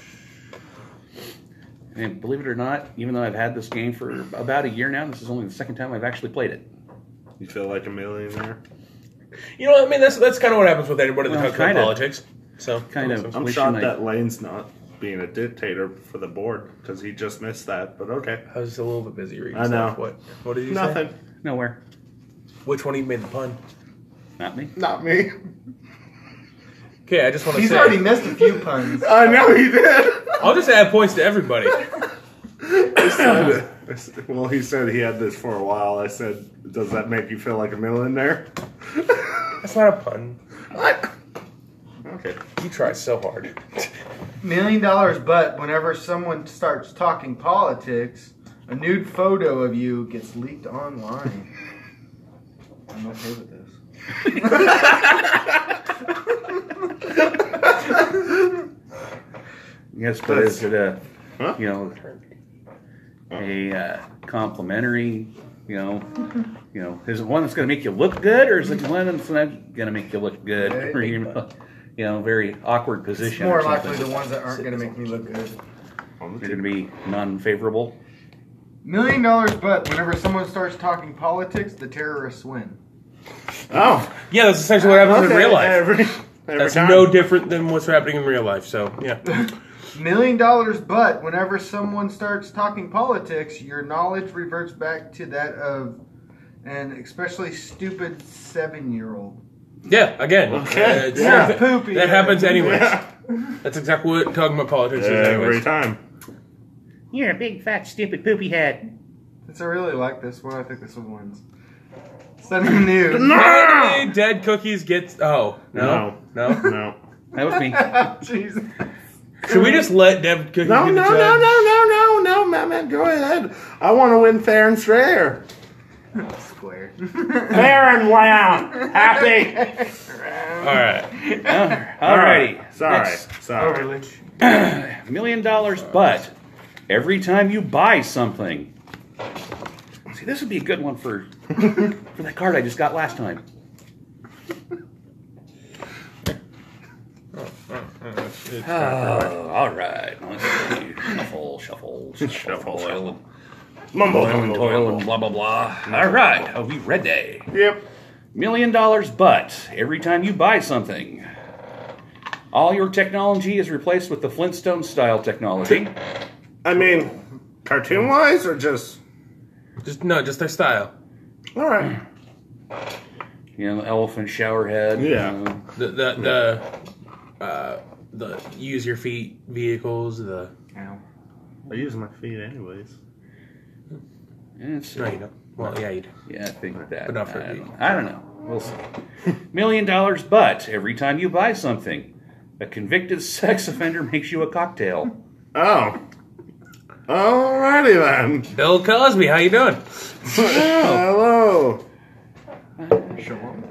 [SPEAKER 4] And believe it or not, even though I've had this game for about a year now, this is only the second time I've actually played it.
[SPEAKER 2] You feel like a millionaire?
[SPEAKER 1] You know what I mean? That's that's kind of what happens with anybody that
[SPEAKER 4] Well,
[SPEAKER 1] talks about
[SPEAKER 4] kinda.
[SPEAKER 1] politics. So
[SPEAKER 4] Kind of.
[SPEAKER 2] I'm
[SPEAKER 4] Wishing
[SPEAKER 2] shocked
[SPEAKER 4] I-
[SPEAKER 2] that Lane's not being a dictator for the board because he just missed that. But okay,
[SPEAKER 1] I was just a little bit busy reading
[SPEAKER 2] I know.
[SPEAKER 1] stuff. What what did you
[SPEAKER 2] nothing.
[SPEAKER 1] say?
[SPEAKER 4] Nowhere.
[SPEAKER 1] Which one of you made the pun?
[SPEAKER 4] Not me.
[SPEAKER 2] Not me.
[SPEAKER 1] Okay, I just want to
[SPEAKER 3] he's
[SPEAKER 1] say
[SPEAKER 3] already missed a few puns.
[SPEAKER 2] I know he did.
[SPEAKER 1] I'll just add points to everybody.
[SPEAKER 2] I said, well, he said he had this for a while. I said, does that make you feel like a millionaire?
[SPEAKER 1] That's not a pun.
[SPEAKER 2] What? Okay.
[SPEAKER 1] You try so hard.
[SPEAKER 3] Million dollars, but whenever someone starts talking politics, a nude photo of you gets leaked online. I'm okay with this.
[SPEAKER 4] Yes, but is it a,
[SPEAKER 2] Huh?
[SPEAKER 4] you know, a uh, complimentary You know, you know, is it one that's going to make you look good, or is it one that's not going to make you look good? Or you know, you know, very awkward position.
[SPEAKER 3] It's more
[SPEAKER 4] or something.
[SPEAKER 3] likely the ones that aren't going to make me look good.
[SPEAKER 4] They're going to be non-favorable.
[SPEAKER 3] Million dollars, but whenever someone starts talking politics, the terrorists win.
[SPEAKER 2] Oh,
[SPEAKER 1] Yeah, that's essentially what happens
[SPEAKER 2] okay.
[SPEAKER 1] in real life.
[SPEAKER 2] Every, every
[SPEAKER 1] That's
[SPEAKER 2] time.
[SPEAKER 1] no different than what's happening in real life. So yeah.
[SPEAKER 3] Million dollars, but whenever someone starts talking politics, your knowledge reverts back to that of an especially stupid seven-year-old.
[SPEAKER 1] Yeah, again.
[SPEAKER 2] Okay.
[SPEAKER 1] uh, it's-
[SPEAKER 2] Yeah.
[SPEAKER 1] that-
[SPEAKER 3] Poopy.
[SPEAKER 1] That happens anyways.
[SPEAKER 2] Yeah.
[SPEAKER 1] That's exactly what talking about politics is
[SPEAKER 2] Every
[SPEAKER 1] anyways.
[SPEAKER 2] time.
[SPEAKER 4] You're a big, fat, stupid, poopy head.
[SPEAKER 3] Since I really like this one, I think this one wins. Something new.
[SPEAKER 1] Finally, Dead Cookies gets... Oh, no? No?
[SPEAKER 2] No.
[SPEAKER 4] That was me.
[SPEAKER 3] Jesus.
[SPEAKER 1] Should we just let Dead Cookies
[SPEAKER 2] No,
[SPEAKER 1] be
[SPEAKER 2] no,
[SPEAKER 1] the
[SPEAKER 2] no,
[SPEAKER 1] judge?
[SPEAKER 2] no, no, no, no, man, man, go ahead. I want to win fair and square.
[SPEAKER 3] Square.
[SPEAKER 2] Fair and round. Happy.
[SPEAKER 1] All right.
[SPEAKER 4] All righty.
[SPEAKER 2] Sorry.
[SPEAKER 4] Next.
[SPEAKER 2] Sorry.
[SPEAKER 3] Overly.
[SPEAKER 4] Million dollars, but every time you buy something. See, this would be a good one for for that card I just got last time. Oh, all right. Let's see. Shuffle, shuffle, shuffle,
[SPEAKER 2] Shuffle,
[SPEAKER 4] toil, and
[SPEAKER 2] Mumble,
[SPEAKER 4] toil and
[SPEAKER 2] mumble,
[SPEAKER 4] toil
[SPEAKER 2] mumble.
[SPEAKER 4] and blah blah blah. All right. Are we ready?
[SPEAKER 2] Yep.
[SPEAKER 4] Million dollars, but every time you buy something, all your technology is replaced with the Flintstone style technology.
[SPEAKER 2] I mean, cartoon wise or just.
[SPEAKER 1] Just no, just their style.
[SPEAKER 2] All right.
[SPEAKER 4] You know, elephant shower head.
[SPEAKER 2] Yeah.
[SPEAKER 4] You know,
[SPEAKER 1] The the the uh, the use your feet vehicles. The
[SPEAKER 3] Ow.
[SPEAKER 2] I use my feet anyways.
[SPEAKER 4] it's,
[SPEAKER 1] no, you don't. Well, yeah, you do.
[SPEAKER 4] yeah, I think that.
[SPEAKER 1] But not for
[SPEAKER 4] I,
[SPEAKER 1] me.
[SPEAKER 4] don't, I don't know. We'll see. Million dollars, but every time you buy something, a convicted sex offender makes you a cocktail.
[SPEAKER 2] Oh. Alrighty then.
[SPEAKER 1] Bill Cosby, how you doing?
[SPEAKER 2] Hello.
[SPEAKER 3] Show 'em.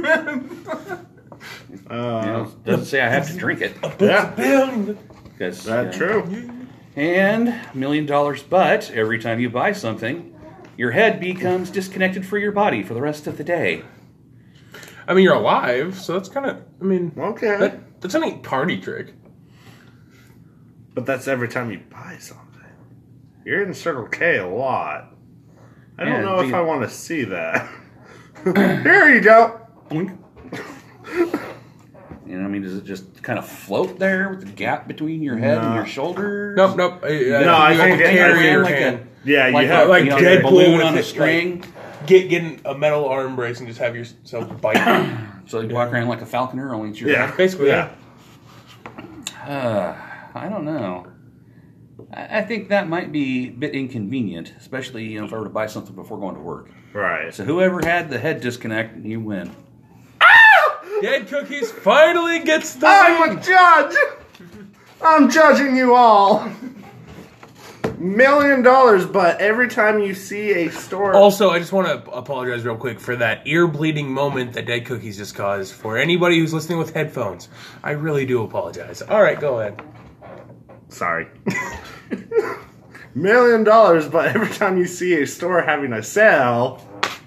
[SPEAKER 4] You
[SPEAKER 2] Uh,
[SPEAKER 4] know, doesn't say I have to drink it.
[SPEAKER 2] yeah,
[SPEAKER 4] Because
[SPEAKER 2] that's true.
[SPEAKER 4] And million dollars, but every time you buy something, your head becomes disconnected from your body for the rest of the day.
[SPEAKER 1] I mean, you're alive, so that's kind of. I mean,
[SPEAKER 2] Okay.
[SPEAKER 1] that, that's a neat party trick.
[SPEAKER 2] But that's every time you buy something. You're in Circle K a lot. I don't
[SPEAKER 4] Yeah,
[SPEAKER 2] know if
[SPEAKER 4] dude.
[SPEAKER 2] I want to see that. Here you go.
[SPEAKER 4] Boink. You know, I mean, does it just kind of float there with the gap between your head and
[SPEAKER 2] No.
[SPEAKER 4] your shoulder?
[SPEAKER 1] Nope, nope. Uh,
[SPEAKER 2] No, I
[SPEAKER 1] you
[SPEAKER 2] think
[SPEAKER 1] have to
[SPEAKER 2] it-
[SPEAKER 1] carry
[SPEAKER 2] I
[SPEAKER 1] your
[SPEAKER 4] like
[SPEAKER 1] hand.
[SPEAKER 2] Yeah, you
[SPEAKER 4] like
[SPEAKER 2] have
[SPEAKER 4] a,
[SPEAKER 1] like
[SPEAKER 4] you know,
[SPEAKER 1] Deadpool
[SPEAKER 4] a balloon
[SPEAKER 1] with
[SPEAKER 4] on a
[SPEAKER 1] it,
[SPEAKER 4] string.
[SPEAKER 1] Get get in a metal arm brace and just have yourself bite.
[SPEAKER 4] So you walk around like a falconer, only it's your
[SPEAKER 2] Yeah.
[SPEAKER 4] head.
[SPEAKER 1] Basically,
[SPEAKER 2] Yeah.
[SPEAKER 4] Uh, I don't know. I I think that might be a bit inconvenient, especially you know if I were to buy something before going to work.
[SPEAKER 2] Right.
[SPEAKER 4] So whoever had the head disconnect, you win.
[SPEAKER 1] Dead Cookies finally gets the
[SPEAKER 2] I'm
[SPEAKER 1] win.
[SPEAKER 2] a judge. I'm judging you all. Million dollars, but every time you see a store.
[SPEAKER 1] Also, I just want to apologize real quick for that ear bleeding moment that Dead Cookies just caused. For anybody who's listening with headphones, I really do apologize. All right, go ahead.
[SPEAKER 2] Sorry. Million dollars, but every time you see a store having a sale.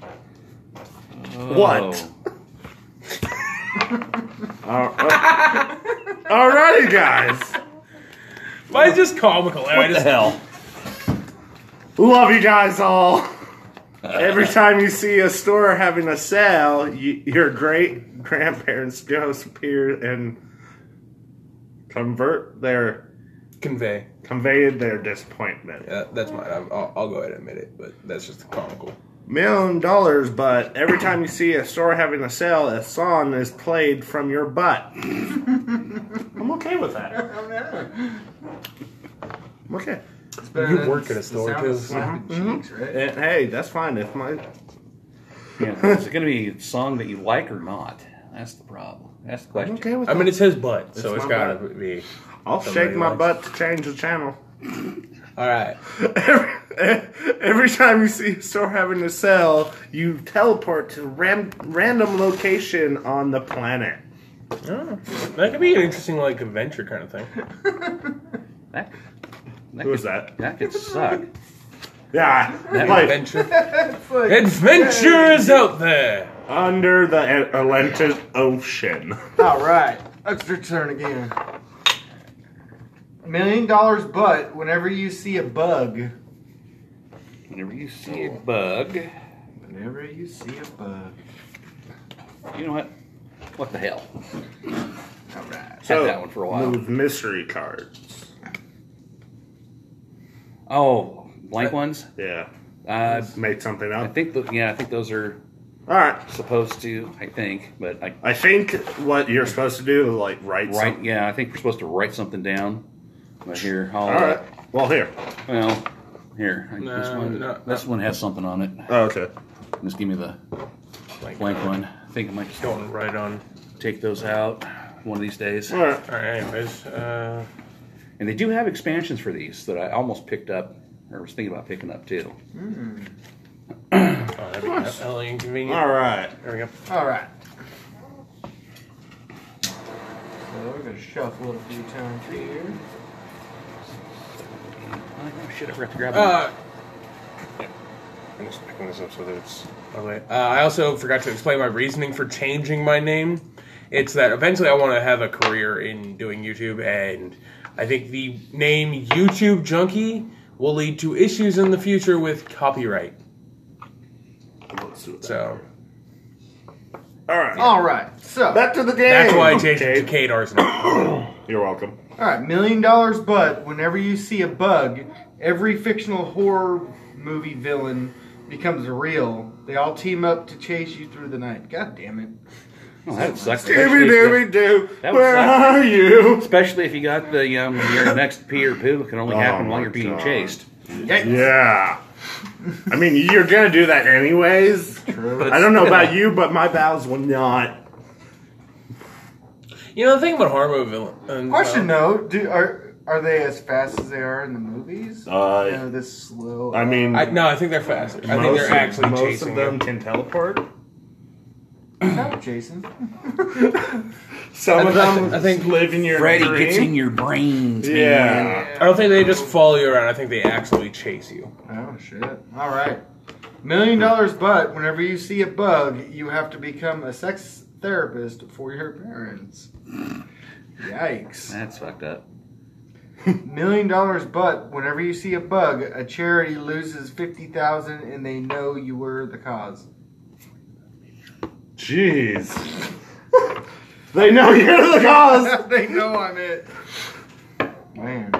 [SPEAKER 2] What? Uh, uh, Alrighty, guys.
[SPEAKER 1] Why is this comical? I
[SPEAKER 4] What the
[SPEAKER 1] just,
[SPEAKER 4] hell?
[SPEAKER 2] Love you guys all. Every time you see a store having a sale, you, your great grandparents just appear and convert their
[SPEAKER 1] convey.
[SPEAKER 2] convey their disappointment.
[SPEAKER 1] Yeah, that's mine. I'm, I'll, I'll go ahead and admit it, but that's just comical.
[SPEAKER 2] Million dollars, but every time you see a store having a sale, a song is played from your butt. I'm okay with that. I'm okay.
[SPEAKER 3] It's better
[SPEAKER 1] You
[SPEAKER 3] than
[SPEAKER 1] work at a
[SPEAKER 3] the
[SPEAKER 1] store,
[SPEAKER 3] sound
[SPEAKER 1] too.
[SPEAKER 3] of slapping
[SPEAKER 2] Mhm.
[SPEAKER 3] cheeks, right?
[SPEAKER 2] And, hey, that's fine. If my
[SPEAKER 4] Yeah, is it going to be a song that you like or not? That's the problem. That's the
[SPEAKER 2] I'm
[SPEAKER 4] question.
[SPEAKER 2] okay with
[SPEAKER 1] I
[SPEAKER 2] that.
[SPEAKER 1] mean, it's his butt, so
[SPEAKER 2] It's
[SPEAKER 1] it's
[SPEAKER 2] my
[SPEAKER 1] gotta
[SPEAKER 2] butt.
[SPEAKER 1] be.
[SPEAKER 2] I'll
[SPEAKER 1] somebody
[SPEAKER 2] shake my
[SPEAKER 1] likes.
[SPEAKER 2] butt to change the channel.
[SPEAKER 1] All right.
[SPEAKER 2] Every, every time you see a store having a sale, you teleport to ram, random location on the planet.
[SPEAKER 1] Oh, that could be an interesting, like, adventure kind of thing.
[SPEAKER 4] That, that
[SPEAKER 2] Who was
[SPEAKER 4] could,
[SPEAKER 2] that?
[SPEAKER 4] That could suck.
[SPEAKER 2] Yeah,
[SPEAKER 4] That
[SPEAKER 2] like
[SPEAKER 1] Adventure.
[SPEAKER 3] It's like,
[SPEAKER 1] Adventure is out there.
[SPEAKER 2] under the Atlantic Ocean.
[SPEAKER 3] All right, it's your turn again. Million dollars, but whenever you see a bug,
[SPEAKER 4] Whenever you see a bug,
[SPEAKER 3] whenever you see a bug,
[SPEAKER 4] you know what? What the hell?
[SPEAKER 3] all right.
[SPEAKER 4] Had that one for a while.
[SPEAKER 2] Move mystery cards.
[SPEAKER 4] Oh, blank ones?
[SPEAKER 2] Yeah,
[SPEAKER 4] Uh,
[SPEAKER 2] made something
[SPEAKER 4] I
[SPEAKER 2] up.
[SPEAKER 4] think, th- yeah, I think those are
[SPEAKER 2] All right.
[SPEAKER 4] supposed to, I think, but I,
[SPEAKER 2] I think what you're supposed to do is like write.
[SPEAKER 4] Right,
[SPEAKER 2] Something.
[SPEAKER 4] yeah, I think we're supposed to write something down. But here, I'll,
[SPEAKER 2] All right. Well, here.
[SPEAKER 4] well, here, I- this
[SPEAKER 1] No,
[SPEAKER 4] one,
[SPEAKER 1] no,
[SPEAKER 4] this one has something on it.
[SPEAKER 2] Oh, okay.
[SPEAKER 4] Just give me the
[SPEAKER 1] Blank.
[SPEAKER 4] blank one. I think I might just
[SPEAKER 1] Going right on.
[SPEAKER 4] take those out one of these days.
[SPEAKER 2] All right.
[SPEAKER 1] All right. Anyways, uh,
[SPEAKER 4] And they do have expansions for these that I almost picked up, or was thinking about picking up too.
[SPEAKER 1] oh, that'd be hella inconvenient.
[SPEAKER 2] All right.
[SPEAKER 1] There we go.
[SPEAKER 3] All right. So we're gonna shuffle it a few times here.
[SPEAKER 4] Oh, shit, I forgot to grab one.
[SPEAKER 1] Uh, yeah. I'm just picking this up so that it's. Okay. Uh, I also forgot to explain my reasoning for changing my name. It's that eventually I want to have a career in doing YouTube, and I think the name YouTube Junkie will lead to issues in the future with copyright.
[SPEAKER 2] Let's do that.
[SPEAKER 1] So
[SPEAKER 2] All right.
[SPEAKER 3] All right. So
[SPEAKER 2] Back to the game.
[SPEAKER 1] that's why I changed it to
[SPEAKER 2] Cade.
[SPEAKER 1] Cade Arsenal.
[SPEAKER 2] You're welcome.
[SPEAKER 3] All right, million dollars, but whenever you see a bug, every fictional horror movie villain becomes real. They all team up to chase you through the night. God damn it.
[SPEAKER 4] Oh, that sucks.
[SPEAKER 2] Dooby
[SPEAKER 4] Especially if,
[SPEAKER 2] dooby
[SPEAKER 4] you,
[SPEAKER 2] doo.
[SPEAKER 4] That would
[SPEAKER 2] Where
[SPEAKER 4] suck.
[SPEAKER 2] are you?
[SPEAKER 4] especially if you got the um, your next pee or poo can only
[SPEAKER 2] Oh
[SPEAKER 4] happen
[SPEAKER 2] my
[SPEAKER 4] while you're being
[SPEAKER 2] God.
[SPEAKER 4] chased.
[SPEAKER 2] Yeah. I mean, you're gonna do that anyways.
[SPEAKER 3] True.
[SPEAKER 2] I don't know about you, but my bowels will not.
[SPEAKER 1] You know the thing about horror movie villain.
[SPEAKER 3] Question though, do are are they as fast as they are in the movies?
[SPEAKER 2] Uh,
[SPEAKER 3] you know, this slow.
[SPEAKER 2] I mean,
[SPEAKER 1] I, no, I think they're faster. I think
[SPEAKER 2] most
[SPEAKER 1] they're
[SPEAKER 2] of-
[SPEAKER 1] actually
[SPEAKER 2] most
[SPEAKER 1] chasing
[SPEAKER 2] of them
[SPEAKER 1] you.
[SPEAKER 2] can teleport.
[SPEAKER 3] Stop, Jason.
[SPEAKER 2] Some
[SPEAKER 1] I-
[SPEAKER 2] of
[SPEAKER 1] I
[SPEAKER 2] them
[SPEAKER 1] thi- I think
[SPEAKER 2] live in your
[SPEAKER 4] Freddy
[SPEAKER 2] dream.
[SPEAKER 4] gets in your brains, man.
[SPEAKER 2] Yeah.
[SPEAKER 1] I don't think they just follow you around. I think they actually chase you.
[SPEAKER 3] Oh shit! All right, million dollars, but whenever you see a bug, you have to become a sex therapist for your parents. Yikes!
[SPEAKER 4] That's fucked up.
[SPEAKER 3] Million dollars, but whenever you see a bug, a charity loses fifty thousand, and they know you were the cause.
[SPEAKER 2] Jeez. They know you're the cause.
[SPEAKER 3] They know I'm it. Man.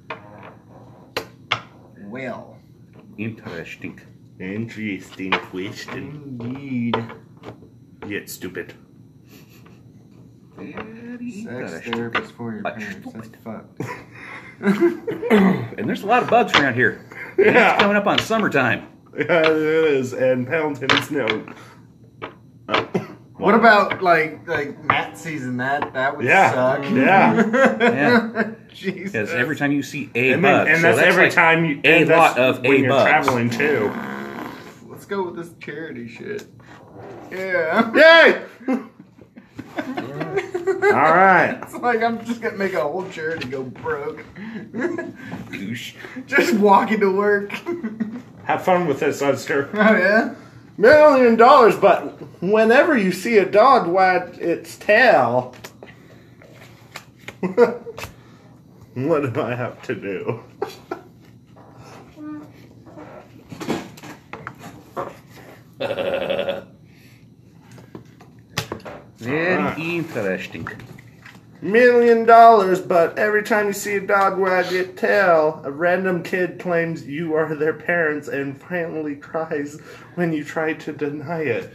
[SPEAKER 3] Well,
[SPEAKER 4] Interesting.
[SPEAKER 2] Interesting question.
[SPEAKER 3] indeed.
[SPEAKER 2] Get stupid.
[SPEAKER 4] Very
[SPEAKER 3] Sex
[SPEAKER 4] interesting.
[SPEAKER 3] therapist for your
[SPEAKER 4] But
[SPEAKER 3] parents. That's fucked.
[SPEAKER 4] And there's a lot of bugs around here. And It's
[SPEAKER 2] Yeah.
[SPEAKER 4] coming up on summertime.
[SPEAKER 2] Yeah, it is. And Pendleton is no. Oh.
[SPEAKER 3] What about like like Matt season that? That would
[SPEAKER 2] Yeah.
[SPEAKER 3] suck.
[SPEAKER 2] Yeah.
[SPEAKER 4] Yeah.
[SPEAKER 3] Jesus.
[SPEAKER 4] Because every time you see a
[SPEAKER 2] And,
[SPEAKER 4] bug,
[SPEAKER 2] then, and
[SPEAKER 4] so
[SPEAKER 2] that's, every
[SPEAKER 4] like
[SPEAKER 2] time you.
[SPEAKER 4] a
[SPEAKER 2] and that's
[SPEAKER 4] lot of
[SPEAKER 2] when
[SPEAKER 4] a
[SPEAKER 2] you're
[SPEAKER 4] bugs.
[SPEAKER 2] traveling too.
[SPEAKER 3] Let's go with this charity shit. Yeah.
[SPEAKER 2] Yay! All right.
[SPEAKER 3] It's like I'm just gonna make a whole charity go broke.
[SPEAKER 4] Goosh.
[SPEAKER 3] Just walking to work.
[SPEAKER 2] Have fun with this, Ulster.
[SPEAKER 3] Oh yeah?
[SPEAKER 2] Million dollars, but whenever you see a dog wag its tail, what do I have to do?
[SPEAKER 4] Very
[SPEAKER 2] Alright.
[SPEAKER 4] interesting.
[SPEAKER 2] Million dollars, but every time you see a dog wag its tail, a random kid claims you are their parents and finally cries when you try to deny it.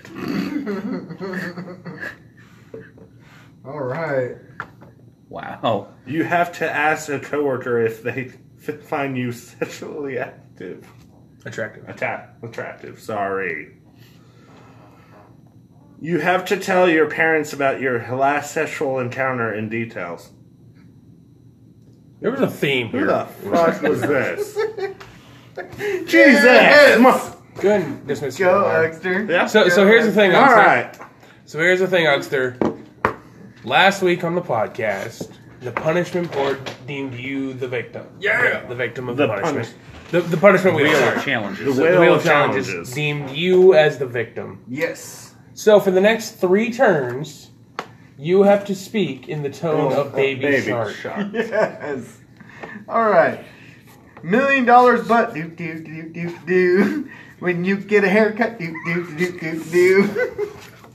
[SPEAKER 3] All right.
[SPEAKER 4] Wow.
[SPEAKER 2] You have to ask a coworker if they f- find you sexually active.
[SPEAKER 1] Attractive.
[SPEAKER 2] Atta- attractive, sorry. You have to tell your parents about your last sexual encounter in details.
[SPEAKER 1] There was a theme
[SPEAKER 2] Who
[SPEAKER 1] here.
[SPEAKER 2] the fuck was this? Jesus!
[SPEAKER 3] Yes!
[SPEAKER 2] Come on.
[SPEAKER 1] Go ahead and dismiss
[SPEAKER 3] Go,
[SPEAKER 1] your
[SPEAKER 3] Exter.
[SPEAKER 2] Yeah.
[SPEAKER 1] So, so here's the thing,
[SPEAKER 2] All
[SPEAKER 1] Ugster.
[SPEAKER 2] right.
[SPEAKER 1] So here's the thing, Ugster. Last week on the podcast, the punishment board deemed you the victim.
[SPEAKER 2] Yeah.
[SPEAKER 1] The, the victim of
[SPEAKER 2] The
[SPEAKER 1] the, punishment.
[SPEAKER 2] punish-
[SPEAKER 1] The, the punishment wheel.
[SPEAKER 4] Wheel
[SPEAKER 1] sorry.
[SPEAKER 4] of challenges.
[SPEAKER 2] The
[SPEAKER 1] The
[SPEAKER 2] wheel
[SPEAKER 1] wheel
[SPEAKER 2] of
[SPEAKER 1] of challenges,
[SPEAKER 2] challenges.
[SPEAKER 1] deemed you as the victim.
[SPEAKER 3] Yes.
[SPEAKER 1] So for the next three turns, you have to speak in the tone
[SPEAKER 2] Oh,
[SPEAKER 1] of Baby,
[SPEAKER 2] Baby
[SPEAKER 1] Shark.
[SPEAKER 2] Shark.
[SPEAKER 3] Yes. All right. Million dollars, but do do do do do. When you get a haircut, do do do do do.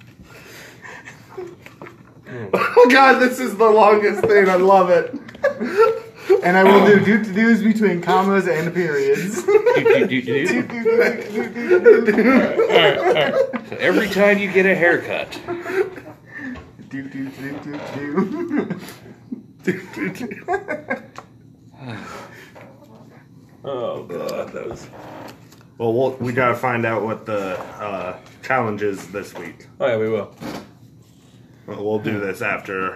[SPEAKER 2] Oh God, this is the longest thing. I love it.
[SPEAKER 3] And I will do do to do's between commas and periods.
[SPEAKER 4] Do, do, do, do. So every time you get a haircut,
[SPEAKER 3] Do do do do do.
[SPEAKER 1] Oh god, that was.
[SPEAKER 2] Well, we'll we gotta find out what the uh, challenge is this week.
[SPEAKER 1] Oh yeah, we will.
[SPEAKER 2] Well, we'll do this after.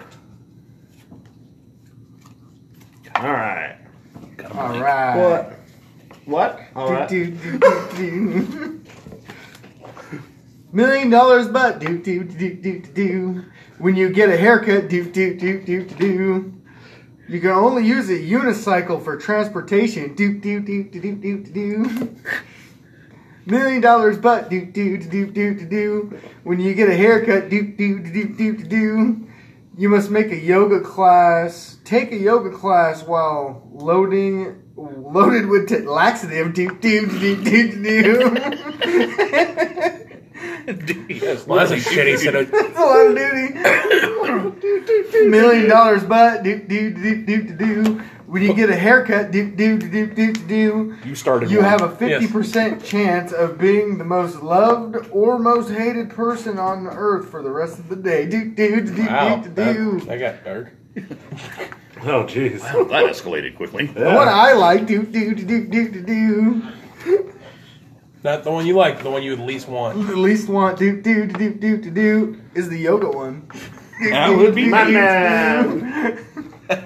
[SPEAKER 2] All right.
[SPEAKER 3] All right.
[SPEAKER 2] What? What? All right.
[SPEAKER 3] Do, do, do, do. Million dollars, but do do do do do do. When you get a haircut, do do do do do do. You can only use a unicycle for transportation. Do do do do do do do. Million dollars, but do do do do do do. When you get a haircut, do do do do do do. You must make a yoga class. Take a yoga class while loading, loaded with t- laxative. Do do do do do do.
[SPEAKER 4] yes,
[SPEAKER 1] Well, that's a shitty set of.
[SPEAKER 3] That's a lot of duty. Million dollars, but do do do do do do. When you get a haircut, do do do do do do.
[SPEAKER 4] you started.
[SPEAKER 3] You
[SPEAKER 4] one.
[SPEAKER 3] have a fifty percent chance of being the most loved or most hated person on earth for the rest of the day. Do do do do
[SPEAKER 1] Wow,
[SPEAKER 3] do do.
[SPEAKER 1] that, that got dark.
[SPEAKER 2] Oh, jeez.
[SPEAKER 4] Well, that escalated quickly.
[SPEAKER 3] The one I like, do do do do do do do.
[SPEAKER 1] Not the one you like, the one you at least want.
[SPEAKER 3] The least want do do do do do do is the yoga one. Do,
[SPEAKER 4] That
[SPEAKER 3] do,
[SPEAKER 4] would be
[SPEAKER 3] do,
[SPEAKER 2] my
[SPEAKER 3] do,
[SPEAKER 2] man.
[SPEAKER 3] do.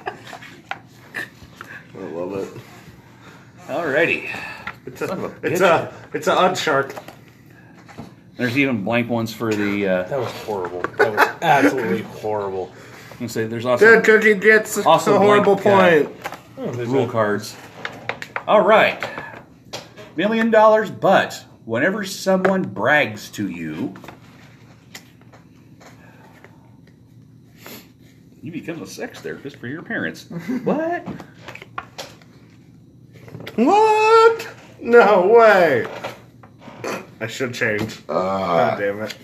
[SPEAKER 2] I love it.
[SPEAKER 4] Alrighty.
[SPEAKER 2] It's a,
[SPEAKER 4] Son of a
[SPEAKER 2] it's
[SPEAKER 4] bitch.
[SPEAKER 2] a, it's a odd shark.
[SPEAKER 4] There's even blank ones for the. Uh,
[SPEAKER 1] That was horrible. That was absolutely horrible.
[SPEAKER 4] I'm gonna say there's also
[SPEAKER 2] Good cookie gets
[SPEAKER 4] Also
[SPEAKER 2] a horrible
[SPEAKER 4] blank,
[SPEAKER 2] point.
[SPEAKER 1] Oh, there's
[SPEAKER 4] rule
[SPEAKER 1] a-
[SPEAKER 4] cards. All right. Million dollars, but whenever someone brags to you, you become a sex therapist for your parents. What?
[SPEAKER 2] What? No way. I should change. God damn it.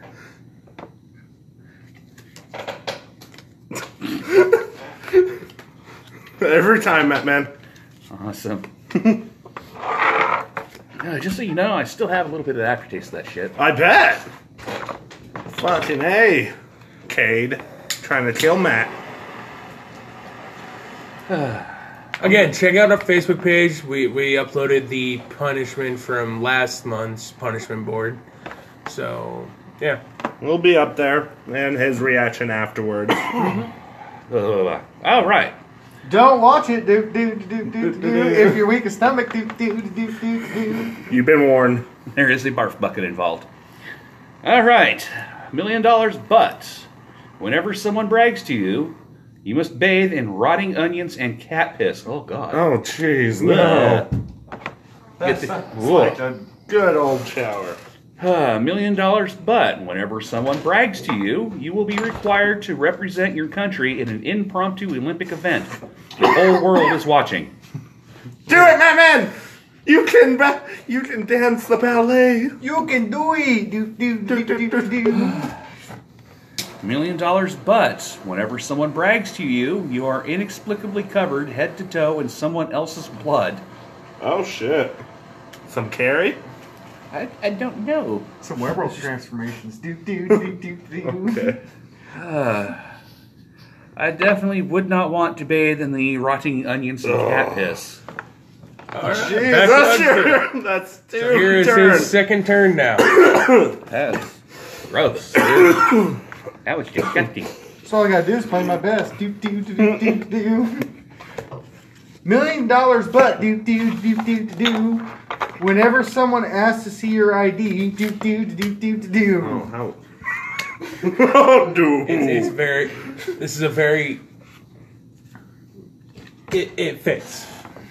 [SPEAKER 2] Every time, Matt, man.
[SPEAKER 4] Awesome. Uh, just so you know, I still have a little bit of the aftertaste of that shit.
[SPEAKER 2] I bet. Fucking A. Cade. Trying to kill Matt.
[SPEAKER 1] Again, check out our Facebook page. We we uploaded the punishment from last month's punishment board. So yeah.
[SPEAKER 2] We'll be up there. And his reaction afterwards.
[SPEAKER 4] Uh, all right.
[SPEAKER 3] Don't watch it. Do do do do do do. If you're weak of stomach, do do do do do.
[SPEAKER 2] You've been warned.
[SPEAKER 4] There is a barf bucket involved. All right. Million dollars, but whenever someone brags to you, you must bathe in rotting onions and cat piss. Oh, God.
[SPEAKER 2] Oh, jeez, no.
[SPEAKER 3] That's
[SPEAKER 4] Get the-
[SPEAKER 3] that's
[SPEAKER 4] Whoa.
[SPEAKER 3] like a
[SPEAKER 2] Good old shower.
[SPEAKER 4] A million dollars, but whenever someone brags to you, you will be required to represent your country in an impromptu Olympic event. The whole world is watching.
[SPEAKER 2] Do it, Matt, man! You can ba- you can dance the ballet.
[SPEAKER 3] You can do it. Do do do do do do.
[SPEAKER 4] Million dollars, but whenever someone brags to you, you are inexplicably covered head to toe in someone else's blood.
[SPEAKER 2] Oh, shit. Some carry?
[SPEAKER 4] I, I don't know.
[SPEAKER 3] Some werewolf transformations. Do do do do do.
[SPEAKER 2] Okay.
[SPEAKER 4] Uh, I definitely would not want to bathe in the rotting onions and cat piss.
[SPEAKER 1] All right.
[SPEAKER 2] Jeez,
[SPEAKER 1] Back
[SPEAKER 2] that's
[SPEAKER 1] to-
[SPEAKER 2] your, that's two
[SPEAKER 1] So here is
[SPEAKER 2] turns.
[SPEAKER 1] his second turn now.
[SPEAKER 4] That's gross. Dude. That was disgusting.
[SPEAKER 3] So all I gotta do is play my best. Do do do do do do. Million dollars, but do do do do do. Whenever someone asks to see your I D, do do do do do do.
[SPEAKER 2] Oh, how? Oh, dude.
[SPEAKER 1] It's, it's very. This is a very it, it fits.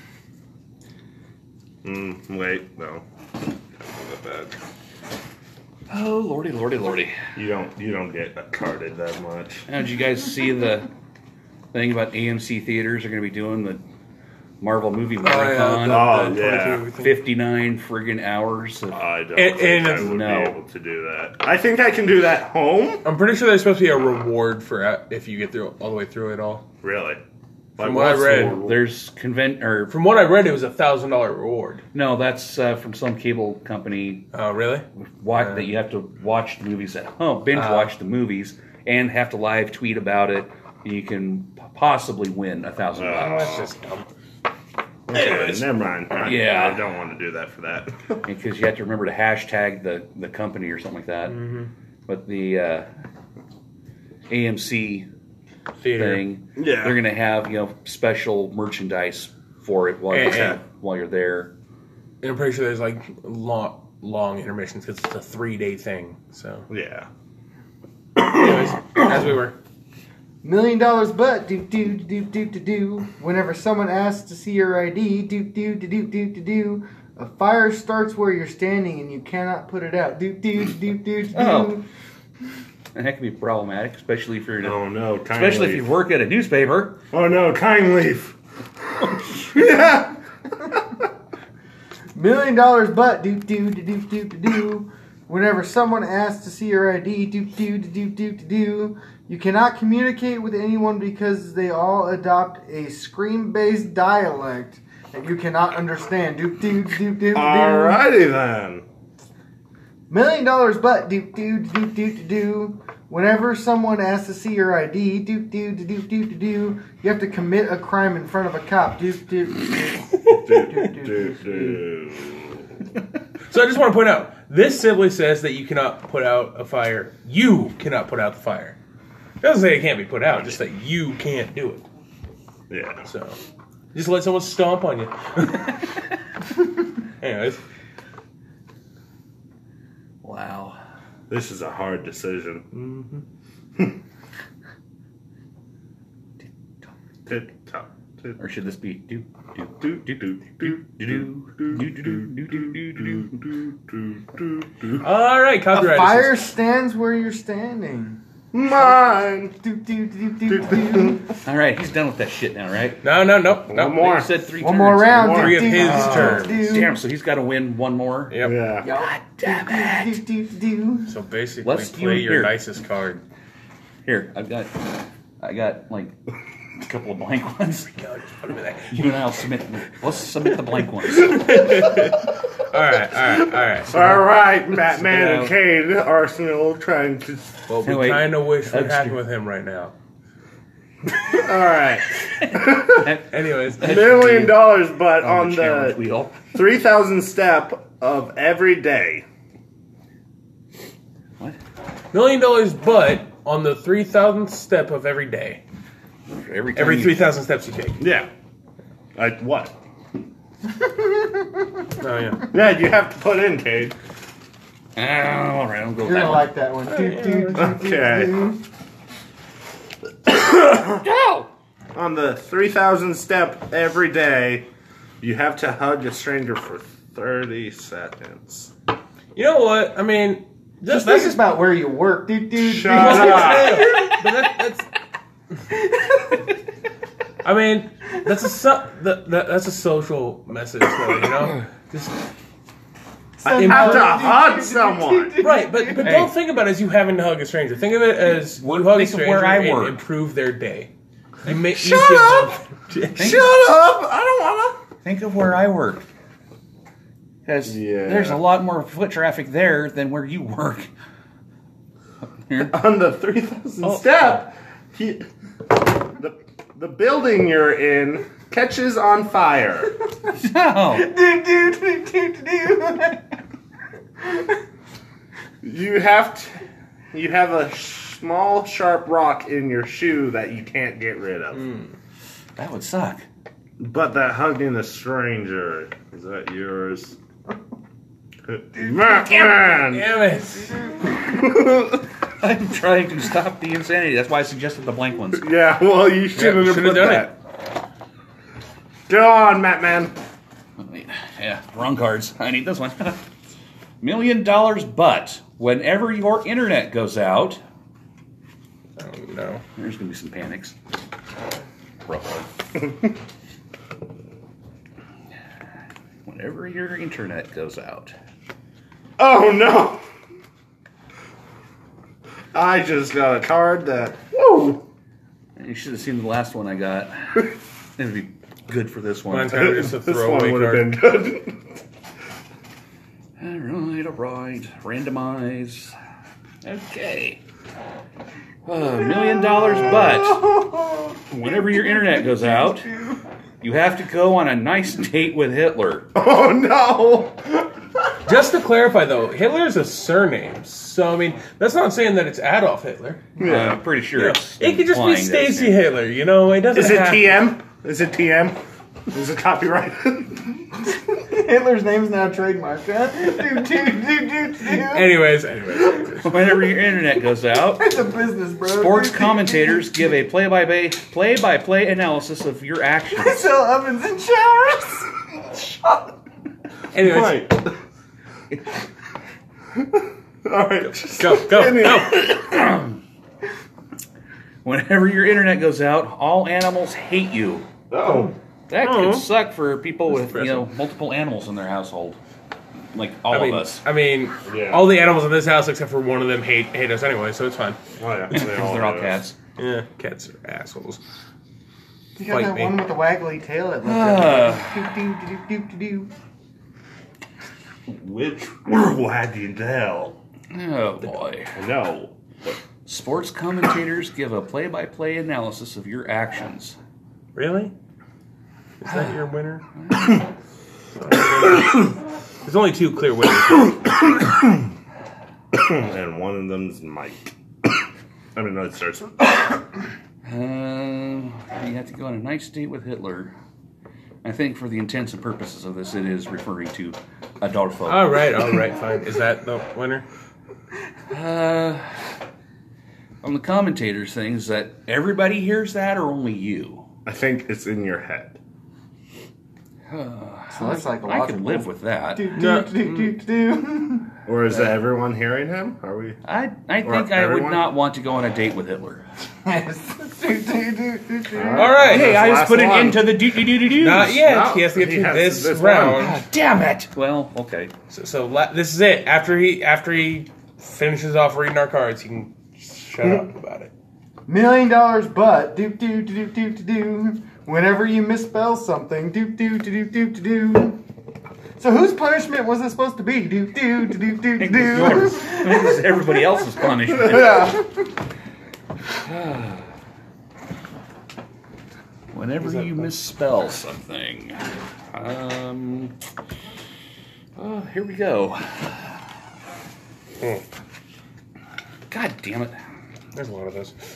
[SPEAKER 2] Mm, wait, no. That's not bad.
[SPEAKER 4] Oh, lordy, lordy, lordy.
[SPEAKER 2] You don't you don't get carded that much.
[SPEAKER 4] Now, did you guys see the thing about A M C theaters are going to be doing the Marvel movie marathon?
[SPEAKER 2] Oh,
[SPEAKER 1] the
[SPEAKER 2] yeah.
[SPEAKER 1] twenty-two thing.
[SPEAKER 4] fifty-nine friggin' hours. Of,
[SPEAKER 2] I don't
[SPEAKER 1] And-
[SPEAKER 2] think
[SPEAKER 1] and
[SPEAKER 2] I
[SPEAKER 1] it's-
[SPEAKER 2] would
[SPEAKER 4] no.
[SPEAKER 2] be able to do that. I think I can do that home.
[SPEAKER 1] I'm pretty sure there's supposed to be a reward for uh, if you get through all the way through it all.
[SPEAKER 2] Really? Like,
[SPEAKER 1] From what I
[SPEAKER 2] what's the
[SPEAKER 1] read,
[SPEAKER 2] rule?
[SPEAKER 4] there's convent or
[SPEAKER 1] From what I read, it was a thousand dollar reward.
[SPEAKER 4] no, that's uh, from some cable company.
[SPEAKER 1] Oh, really?
[SPEAKER 4] Watch
[SPEAKER 1] Uh.
[SPEAKER 4] that you have to watch the movies at home, binge
[SPEAKER 1] Uh.
[SPEAKER 4] watch the movies, and have to live tweet about it. You can p- possibly win a thousand
[SPEAKER 2] Uh.
[SPEAKER 1] Oh,
[SPEAKER 4] bucks
[SPEAKER 1] that's just dumb.
[SPEAKER 2] Anyways, never mind. I,
[SPEAKER 4] Yeah.
[SPEAKER 2] I don't want to do that for that.
[SPEAKER 4] because you have to remember to hashtag the, the company or something like that.
[SPEAKER 1] Mm-hmm.
[SPEAKER 4] But the uh, A M C
[SPEAKER 1] Theater.
[SPEAKER 4] thing,
[SPEAKER 2] Yeah.
[SPEAKER 4] they're going to have you know special merchandise for it while,
[SPEAKER 1] And-
[SPEAKER 4] you're,
[SPEAKER 1] and-
[SPEAKER 4] while you're there.
[SPEAKER 1] And I'm pretty sure there's like long, long intermissions because it's a three day thing. So,
[SPEAKER 2] Yeah.
[SPEAKER 1] anyways, as we were.
[SPEAKER 3] Million dollars, but do do do do do do. Whenever someone asks to see your I D, do do do do do do do. A fire starts where you're standing and you cannot put it out. Do do do do do.
[SPEAKER 4] Oh. And that can be problematic, especially if you're in a,
[SPEAKER 2] Oh no, time
[SPEAKER 4] especially if
[SPEAKER 2] leaf.
[SPEAKER 4] you work at a newspaper.
[SPEAKER 2] Oh no, time leaf. Yeah.
[SPEAKER 3] Million dollars, but do do do do do do do. Whenever someone asks to see your I D, do do do do do do do. You cannot communicate with anyone because they all adopt a scream-based dialect that you cannot understand. Do do do do do.
[SPEAKER 2] Alrighty then.
[SPEAKER 3] Million dollars, but do do do do do do. Whenever someone asks to see your I D, do do do do do do do. You have to commit a crime in front of a cop. Do do do
[SPEAKER 2] Do, do, do.
[SPEAKER 1] So I just want to point out, this simply says that you cannot put out a fire. You cannot put out the fire. It doesn't say it can't be put out, just that you can't do it.
[SPEAKER 2] Yeah.
[SPEAKER 1] So, just let someone stomp on you. Anyways,
[SPEAKER 4] Wow.
[SPEAKER 2] This is a hard decision. Tick tock. tick,
[SPEAKER 4] Or should this be do do
[SPEAKER 2] do, do, do, do, do, do, do, do, do, do, do, do, do.
[SPEAKER 1] all right,
[SPEAKER 3] A
[SPEAKER 1] copyright.
[SPEAKER 3] fire stands where you're standing.
[SPEAKER 2] Mine.
[SPEAKER 3] Do do do do do.
[SPEAKER 4] All right, he's done with that shit now, right?
[SPEAKER 1] No, no, no, no
[SPEAKER 2] One more.
[SPEAKER 4] He said three
[SPEAKER 3] One
[SPEAKER 4] turns.
[SPEAKER 3] more round.
[SPEAKER 2] more.
[SPEAKER 1] Three of
[SPEAKER 3] Do,
[SPEAKER 1] his
[SPEAKER 3] do,
[SPEAKER 1] turns.
[SPEAKER 3] do, do.
[SPEAKER 4] Damn, so he's got to win one more.
[SPEAKER 1] Yep.
[SPEAKER 2] Yeah.
[SPEAKER 3] God damn it. Do, do, do.
[SPEAKER 1] So basically,
[SPEAKER 4] Let's
[SPEAKER 1] play
[SPEAKER 4] do
[SPEAKER 1] your
[SPEAKER 4] here.
[SPEAKER 1] nicest card.
[SPEAKER 4] Here, I've got, I got like a couple of blank ones.
[SPEAKER 1] God, just put them in there.
[SPEAKER 4] You and I'll submit. Let's submit the blank ones.
[SPEAKER 1] All right, all right, all right. So,
[SPEAKER 2] All right, Batman
[SPEAKER 4] Yeah.
[SPEAKER 2] and Cade, Arsenal trying to.
[SPEAKER 1] well, we
[SPEAKER 4] Anyway,
[SPEAKER 1] kind of wish we
[SPEAKER 4] that's
[SPEAKER 1] had
[SPEAKER 4] true.
[SPEAKER 1] with him right now.
[SPEAKER 2] All right,
[SPEAKER 1] Anyways,
[SPEAKER 2] million dollars, but on
[SPEAKER 4] the challenge
[SPEAKER 2] the
[SPEAKER 4] wheel.
[SPEAKER 2] three thousand step of every day.
[SPEAKER 4] What?
[SPEAKER 1] million dollars, but on the three thousandth step of every day.
[SPEAKER 4] Every time
[SPEAKER 1] Every
[SPEAKER 4] you-
[SPEAKER 1] three thousand steps you take.
[SPEAKER 2] Yeah. Like what?
[SPEAKER 1] Oh, yeah.
[SPEAKER 2] Yeah, you have to put in, Cade.
[SPEAKER 4] Ah, all right, I'll go with
[SPEAKER 3] You're
[SPEAKER 4] that
[SPEAKER 3] gonna
[SPEAKER 4] one.
[SPEAKER 3] like that one. Do, do, do, do,
[SPEAKER 2] Okay.
[SPEAKER 3] do.
[SPEAKER 4] Go!
[SPEAKER 2] On the three thousand step every day, you have to hug a stranger for thirty seconds.
[SPEAKER 1] You know what? I mean,
[SPEAKER 3] Just
[SPEAKER 1] just
[SPEAKER 3] think
[SPEAKER 1] that's
[SPEAKER 3] about where you work. Do, do,
[SPEAKER 2] Shut
[SPEAKER 3] do.
[SPEAKER 2] up.
[SPEAKER 1] but that, that's. I mean, that's a so, that, that, that's a social message, though. You know, just
[SPEAKER 2] I have to hug someone.
[SPEAKER 1] right. But but
[SPEAKER 4] Hey.
[SPEAKER 1] don't think about it as you having to hug a stranger. Think of it as
[SPEAKER 4] What-
[SPEAKER 1] you hug a
[SPEAKER 4] think of
[SPEAKER 1] stranger
[SPEAKER 4] where I
[SPEAKER 1] and
[SPEAKER 4] work.
[SPEAKER 1] improve their day. You make,
[SPEAKER 2] Shut
[SPEAKER 1] you
[SPEAKER 2] up!
[SPEAKER 1] Give
[SPEAKER 2] Shut up! I don't wanna.
[SPEAKER 4] Think of where I work. Because
[SPEAKER 2] Yeah.
[SPEAKER 4] there's a lot more foot traffic there than where you work. Here.
[SPEAKER 2] On the three thousand
[SPEAKER 1] Oh.
[SPEAKER 2] step, he, the the building you're in catches on fire.
[SPEAKER 4] No.
[SPEAKER 3] Do, do, do, do, do.
[SPEAKER 2] You have to. You have a small sharp rock in your shoe that you can't get rid of.
[SPEAKER 4] That would suck.
[SPEAKER 2] But that hugging a stranger, is that yours? Man,
[SPEAKER 1] Damn it!
[SPEAKER 4] I'm trying to stop the insanity. That's why I suggested the blank ones.
[SPEAKER 2] yeah, well, you shouldn't have
[SPEAKER 1] should've
[SPEAKER 2] put
[SPEAKER 1] done
[SPEAKER 2] that. Go on, Batman.
[SPEAKER 4] Wait, yeah, wrong cards. I need this one. Million dollars, but whenever your internet goes out,
[SPEAKER 1] Oh no.
[SPEAKER 4] there's going to be some panics. Roughly. Whenever your internet goes out.
[SPEAKER 2] Oh no! I just got a card that. Whoa!
[SPEAKER 4] You should have seen the last one I got. It would be good for this one.
[SPEAKER 1] Mine's kind of just a
[SPEAKER 2] This
[SPEAKER 1] throwaway
[SPEAKER 2] one would have
[SPEAKER 1] card.
[SPEAKER 2] been good.
[SPEAKER 4] Alright, alright. Randomize. Okay. A million dollars, but whenever your internet goes out, you have to go on a nice date with Hitler.
[SPEAKER 2] Oh no!
[SPEAKER 1] Just to clarify, though, Hitler's a surname, so I mean that's not saying that it's Adolf Hitler.
[SPEAKER 2] Yeah.
[SPEAKER 4] I'm pretty sure
[SPEAKER 1] You know,
[SPEAKER 4] it's
[SPEAKER 1] it could just be
[SPEAKER 4] implying that it's
[SPEAKER 1] Stacy
[SPEAKER 4] him.
[SPEAKER 1] Hitler. You know, it doesn't.
[SPEAKER 2] Is it
[SPEAKER 1] have-
[SPEAKER 2] T M? Is it T M? Is it copyrighted?
[SPEAKER 3] Hitler's name's now trademarked, huh? Do, do, do, do, do.
[SPEAKER 1] Anyways, anyways, anyways.
[SPEAKER 4] Whenever your internet goes out,
[SPEAKER 3] It's a business, bro.
[SPEAKER 4] sports commentators give a play-by-play, play-by-play analysis of your actions.
[SPEAKER 3] I sell ovens and showers.
[SPEAKER 1] Anyways,
[SPEAKER 2] Right. Alright.
[SPEAKER 1] go, go,
[SPEAKER 2] Anyway.
[SPEAKER 1] go.
[SPEAKER 4] Whenever your internet goes out, all animals hate you.
[SPEAKER 2] Oh.
[SPEAKER 4] That
[SPEAKER 1] Oh.
[SPEAKER 4] could suck for people with, you know,
[SPEAKER 1] depressing.
[SPEAKER 4] multiple animals in their household. Like all
[SPEAKER 1] I mean,
[SPEAKER 4] of us.
[SPEAKER 1] I mean,
[SPEAKER 2] Yeah.
[SPEAKER 1] all the animals in this house except for one of them hate hate us anyway, so it's fine.
[SPEAKER 2] Oh yeah. They
[SPEAKER 4] Because they're all
[SPEAKER 2] do.
[SPEAKER 4] cats.
[SPEAKER 1] Yeah, cats are assholes.
[SPEAKER 3] You got
[SPEAKER 1] Fight
[SPEAKER 3] that
[SPEAKER 1] me.
[SPEAKER 3] one with the waggly tail that
[SPEAKER 4] Ah.
[SPEAKER 3] looks do, do, do, do, do, do.
[SPEAKER 2] Which were wagging tail?
[SPEAKER 4] Oh boy.
[SPEAKER 2] No.
[SPEAKER 4] Sports commentators give a play-by-play analysis of your actions.
[SPEAKER 1] Really? Is that your winner? There's only two clear winners.
[SPEAKER 2] And one of them's Mike. I mean, no, it starts with.
[SPEAKER 4] Uh, you have to go on a nice date with Hitler. I think for the intents and purposes of this, it is referring to Adolfo.
[SPEAKER 1] All right, all right, fine. Is that the winner?
[SPEAKER 4] Uh, on the commentators things, that everybody hears that or only you?
[SPEAKER 2] I think it's in your head.
[SPEAKER 3] So that's like
[SPEAKER 4] I could live with that.
[SPEAKER 3] Do, do,
[SPEAKER 1] No.
[SPEAKER 3] do, do, do, do.
[SPEAKER 2] Or is everyone hearing him? Are we?
[SPEAKER 4] I, I
[SPEAKER 2] Or
[SPEAKER 4] think I would
[SPEAKER 2] everyone?
[SPEAKER 4] not want to go on a date with Hitler.
[SPEAKER 3] Yes. Do, do, do, do, do.
[SPEAKER 2] All
[SPEAKER 1] All right.
[SPEAKER 4] Hey, I
[SPEAKER 2] Last
[SPEAKER 4] just put an
[SPEAKER 2] one.
[SPEAKER 4] end to the do do do do do.
[SPEAKER 1] Not yet.
[SPEAKER 2] No,
[SPEAKER 1] he has to get
[SPEAKER 2] he
[SPEAKER 1] through
[SPEAKER 2] has
[SPEAKER 1] this,
[SPEAKER 2] this
[SPEAKER 1] round.
[SPEAKER 2] one.
[SPEAKER 4] Damn it. Well, okay.
[SPEAKER 1] So, so la- this is it. After he after he finishes off reading our cards, he can shut up about it.
[SPEAKER 3] Million dollars, but do, do, do, do, do, do. Whenever you misspell something, do, do, do, do, do, do. So whose punishment was it supposed to be? Do, do, do, do, do,
[SPEAKER 4] I think
[SPEAKER 3] do.
[SPEAKER 4] it's yours. I think this is everybody else's punishment.
[SPEAKER 3] Yeah.
[SPEAKER 4] Whenever you misspell something. Um. Oh, here we go.
[SPEAKER 1] Hmm.
[SPEAKER 4] God damn it.
[SPEAKER 1] There's a lot of those.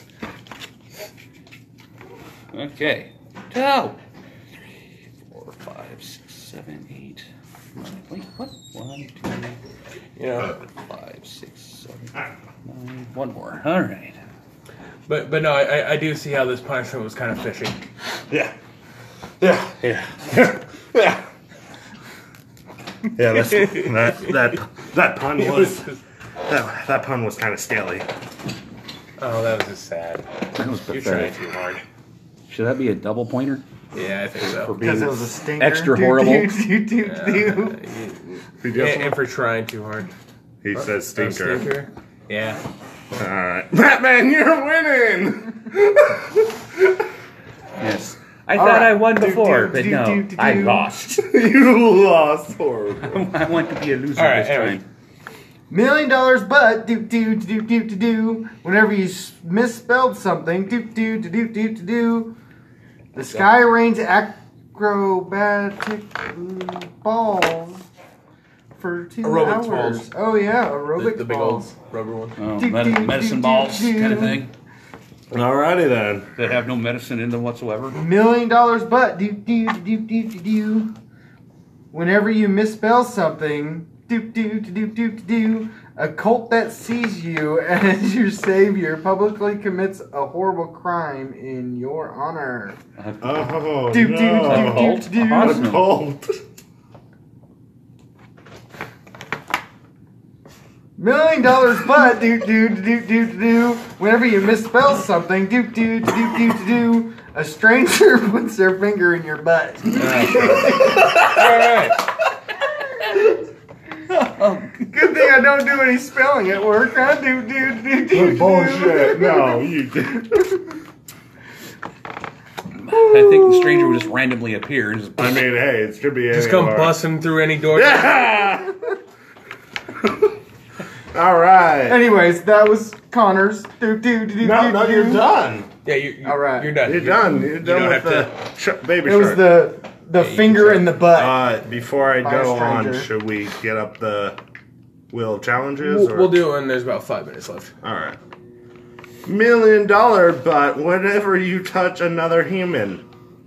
[SPEAKER 4] Okay. Two, three, four, five, six, seven, eight. Wait, what? One, two,
[SPEAKER 1] You know,
[SPEAKER 4] five, six, seven, eight, nine. One more. All right.
[SPEAKER 1] but but no, I I do see how this punishment was kind of fishy.
[SPEAKER 2] Yeah. Yeah. Yeah. Yeah. Yeah. That's, that that that pun
[SPEAKER 1] It
[SPEAKER 2] was
[SPEAKER 1] was-
[SPEAKER 2] that, that pun was kind of scaly.
[SPEAKER 1] Oh, that was just sad.
[SPEAKER 4] That was
[SPEAKER 1] You're trying
[SPEAKER 4] pathetic.
[SPEAKER 1] too hard.
[SPEAKER 4] Should that be a double pointer?
[SPEAKER 1] Yeah, I think so.
[SPEAKER 3] Because it was a stinker.
[SPEAKER 4] Extra
[SPEAKER 3] Do,
[SPEAKER 4] horrible.
[SPEAKER 3] Do, do, do,
[SPEAKER 1] Yeah,
[SPEAKER 3] do.
[SPEAKER 1] you-
[SPEAKER 2] He,
[SPEAKER 1] and, and for trying too hard.
[SPEAKER 2] he says
[SPEAKER 1] Oh,
[SPEAKER 2] stinker.
[SPEAKER 1] Yeah.
[SPEAKER 2] All right, Batman, you're winning.
[SPEAKER 4] Yes. I
[SPEAKER 3] All
[SPEAKER 4] thought
[SPEAKER 3] right.
[SPEAKER 4] I won
[SPEAKER 3] Do,
[SPEAKER 4] before,
[SPEAKER 3] do,
[SPEAKER 4] but
[SPEAKER 3] do,
[SPEAKER 4] no,
[SPEAKER 3] do, do,
[SPEAKER 4] I
[SPEAKER 3] do.
[SPEAKER 4] lost.
[SPEAKER 2] You lost horribly.
[SPEAKER 4] I want to be a loser
[SPEAKER 1] All right,
[SPEAKER 4] this
[SPEAKER 1] anyway.
[SPEAKER 4] time.
[SPEAKER 3] Million dollars, but do, do, do, do, do, do. Whenever you s- misspelled something, do, do, do, do, do, do, do. The sky rains acrobatic balls for two
[SPEAKER 1] Aerobics
[SPEAKER 3] hours.
[SPEAKER 1] balls.
[SPEAKER 3] Oh yeah,
[SPEAKER 1] The,
[SPEAKER 3] aerobics
[SPEAKER 1] the big old
[SPEAKER 3] balls.
[SPEAKER 1] rubber one.
[SPEAKER 4] Oh,
[SPEAKER 3] Do,
[SPEAKER 4] med-
[SPEAKER 3] do,
[SPEAKER 4] medicine
[SPEAKER 3] do,
[SPEAKER 4] balls
[SPEAKER 3] do,
[SPEAKER 4] kind of
[SPEAKER 3] do.
[SPEAKER 4] thing
[SPEAKER 2] Alrighty then.
[SPEAKER 4] that have no medicine in them whatsoever.
[SPEAKER 3] Million dollars, but do, do, do, do, do, do. Whenever you misspell something, do, do, do, do, do, do, do. A cult that sees you as your savior publicly commits a horrible crime in your honor.
[SPEAKER 2] Oh,
[SPEAKER 3] Do,
[SPEAKER 2] no.
[SPEAKER 3] do, do,
[SPEAKER 4] cult?
[SPEAKER 3] do, do.
[SPEAKER 2] A cult.
[SPEAKER 3] Million dollars butt, do do do do do do. Whenever you misspell something, do do do do do do. A stranger puts their finger in your butt.
[SPEAKER 1] All right.
[SPEAKER 3] Good thing I don't do any spelling at work. I do do do do.
[SPEAKER 2] Bullshit. No, you did.
[SPEAKER 4] I think the stranger would just randomly appear and just.
[SPEAKER 2] I mean, hey, it should be
[SPEAKER 1] Just come
[SPEAKER 2] anywhere.
[SPEAKER 1] busting through any door.
[SPEAKER 2] Yeah! All right.
[SPEAKER 3] Anyways, that was Connor's. Do do do do.
[SPEAKER 2] No,
[SPEAKER 3] do,
[SPEAKER 2] no,
[SPEAKER 3] do.
[SPEAKER 2] you're done.
[SPEAKER 1] Yeah, you, you,
[SPEAKER 3] All right.
[SPEAKER 1] you're done.
[SPEAKER 2] You're done. You're done
[SPEAKER 1] don't
[SPEAKER 2] with
[SPEAKER 1] have
[SPEAKER 2] the sh- baby
[SPEAKER 3] It was
[SPEAKER 2] shark.
[SPEAKER 3] the the
[SPEAKER 1] you
[SPEAKER 3] finger
[SPEAKER 1] can
[SPEAKER 3] in the butt.
[SPEAKER 2] Uh, before I
[SPEAKER 3] By a
[SPEAKER 2] go on,
[SPEAKER 3] stranger.
[SPEAKER 2] should we get up the wheel of challenges?
[SPEAKER 1] We'll,
[SPEAKER 2] or?
[SPEAKER 1] we'll do it when there's about five minutes left.
[SPEAKER 2] All right. Million dollar butt whenever you touch another human.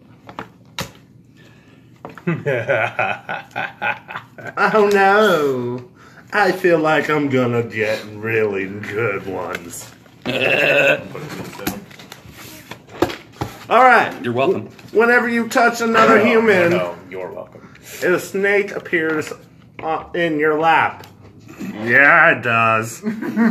[SPEAKER 2] Oh no. I feel like I'm gonna get really good ones. All right.
[SPEAKER 4] You're welcome.
[SPEAKER 2] Whenever you touch another
[SPEAKER 1] No,
[SPEAKER 2] human,
[SPEAKER 1] no, no, you're welcome.
[SPEAKER 2] a snake appears uh, in your lap. Yeah, it does.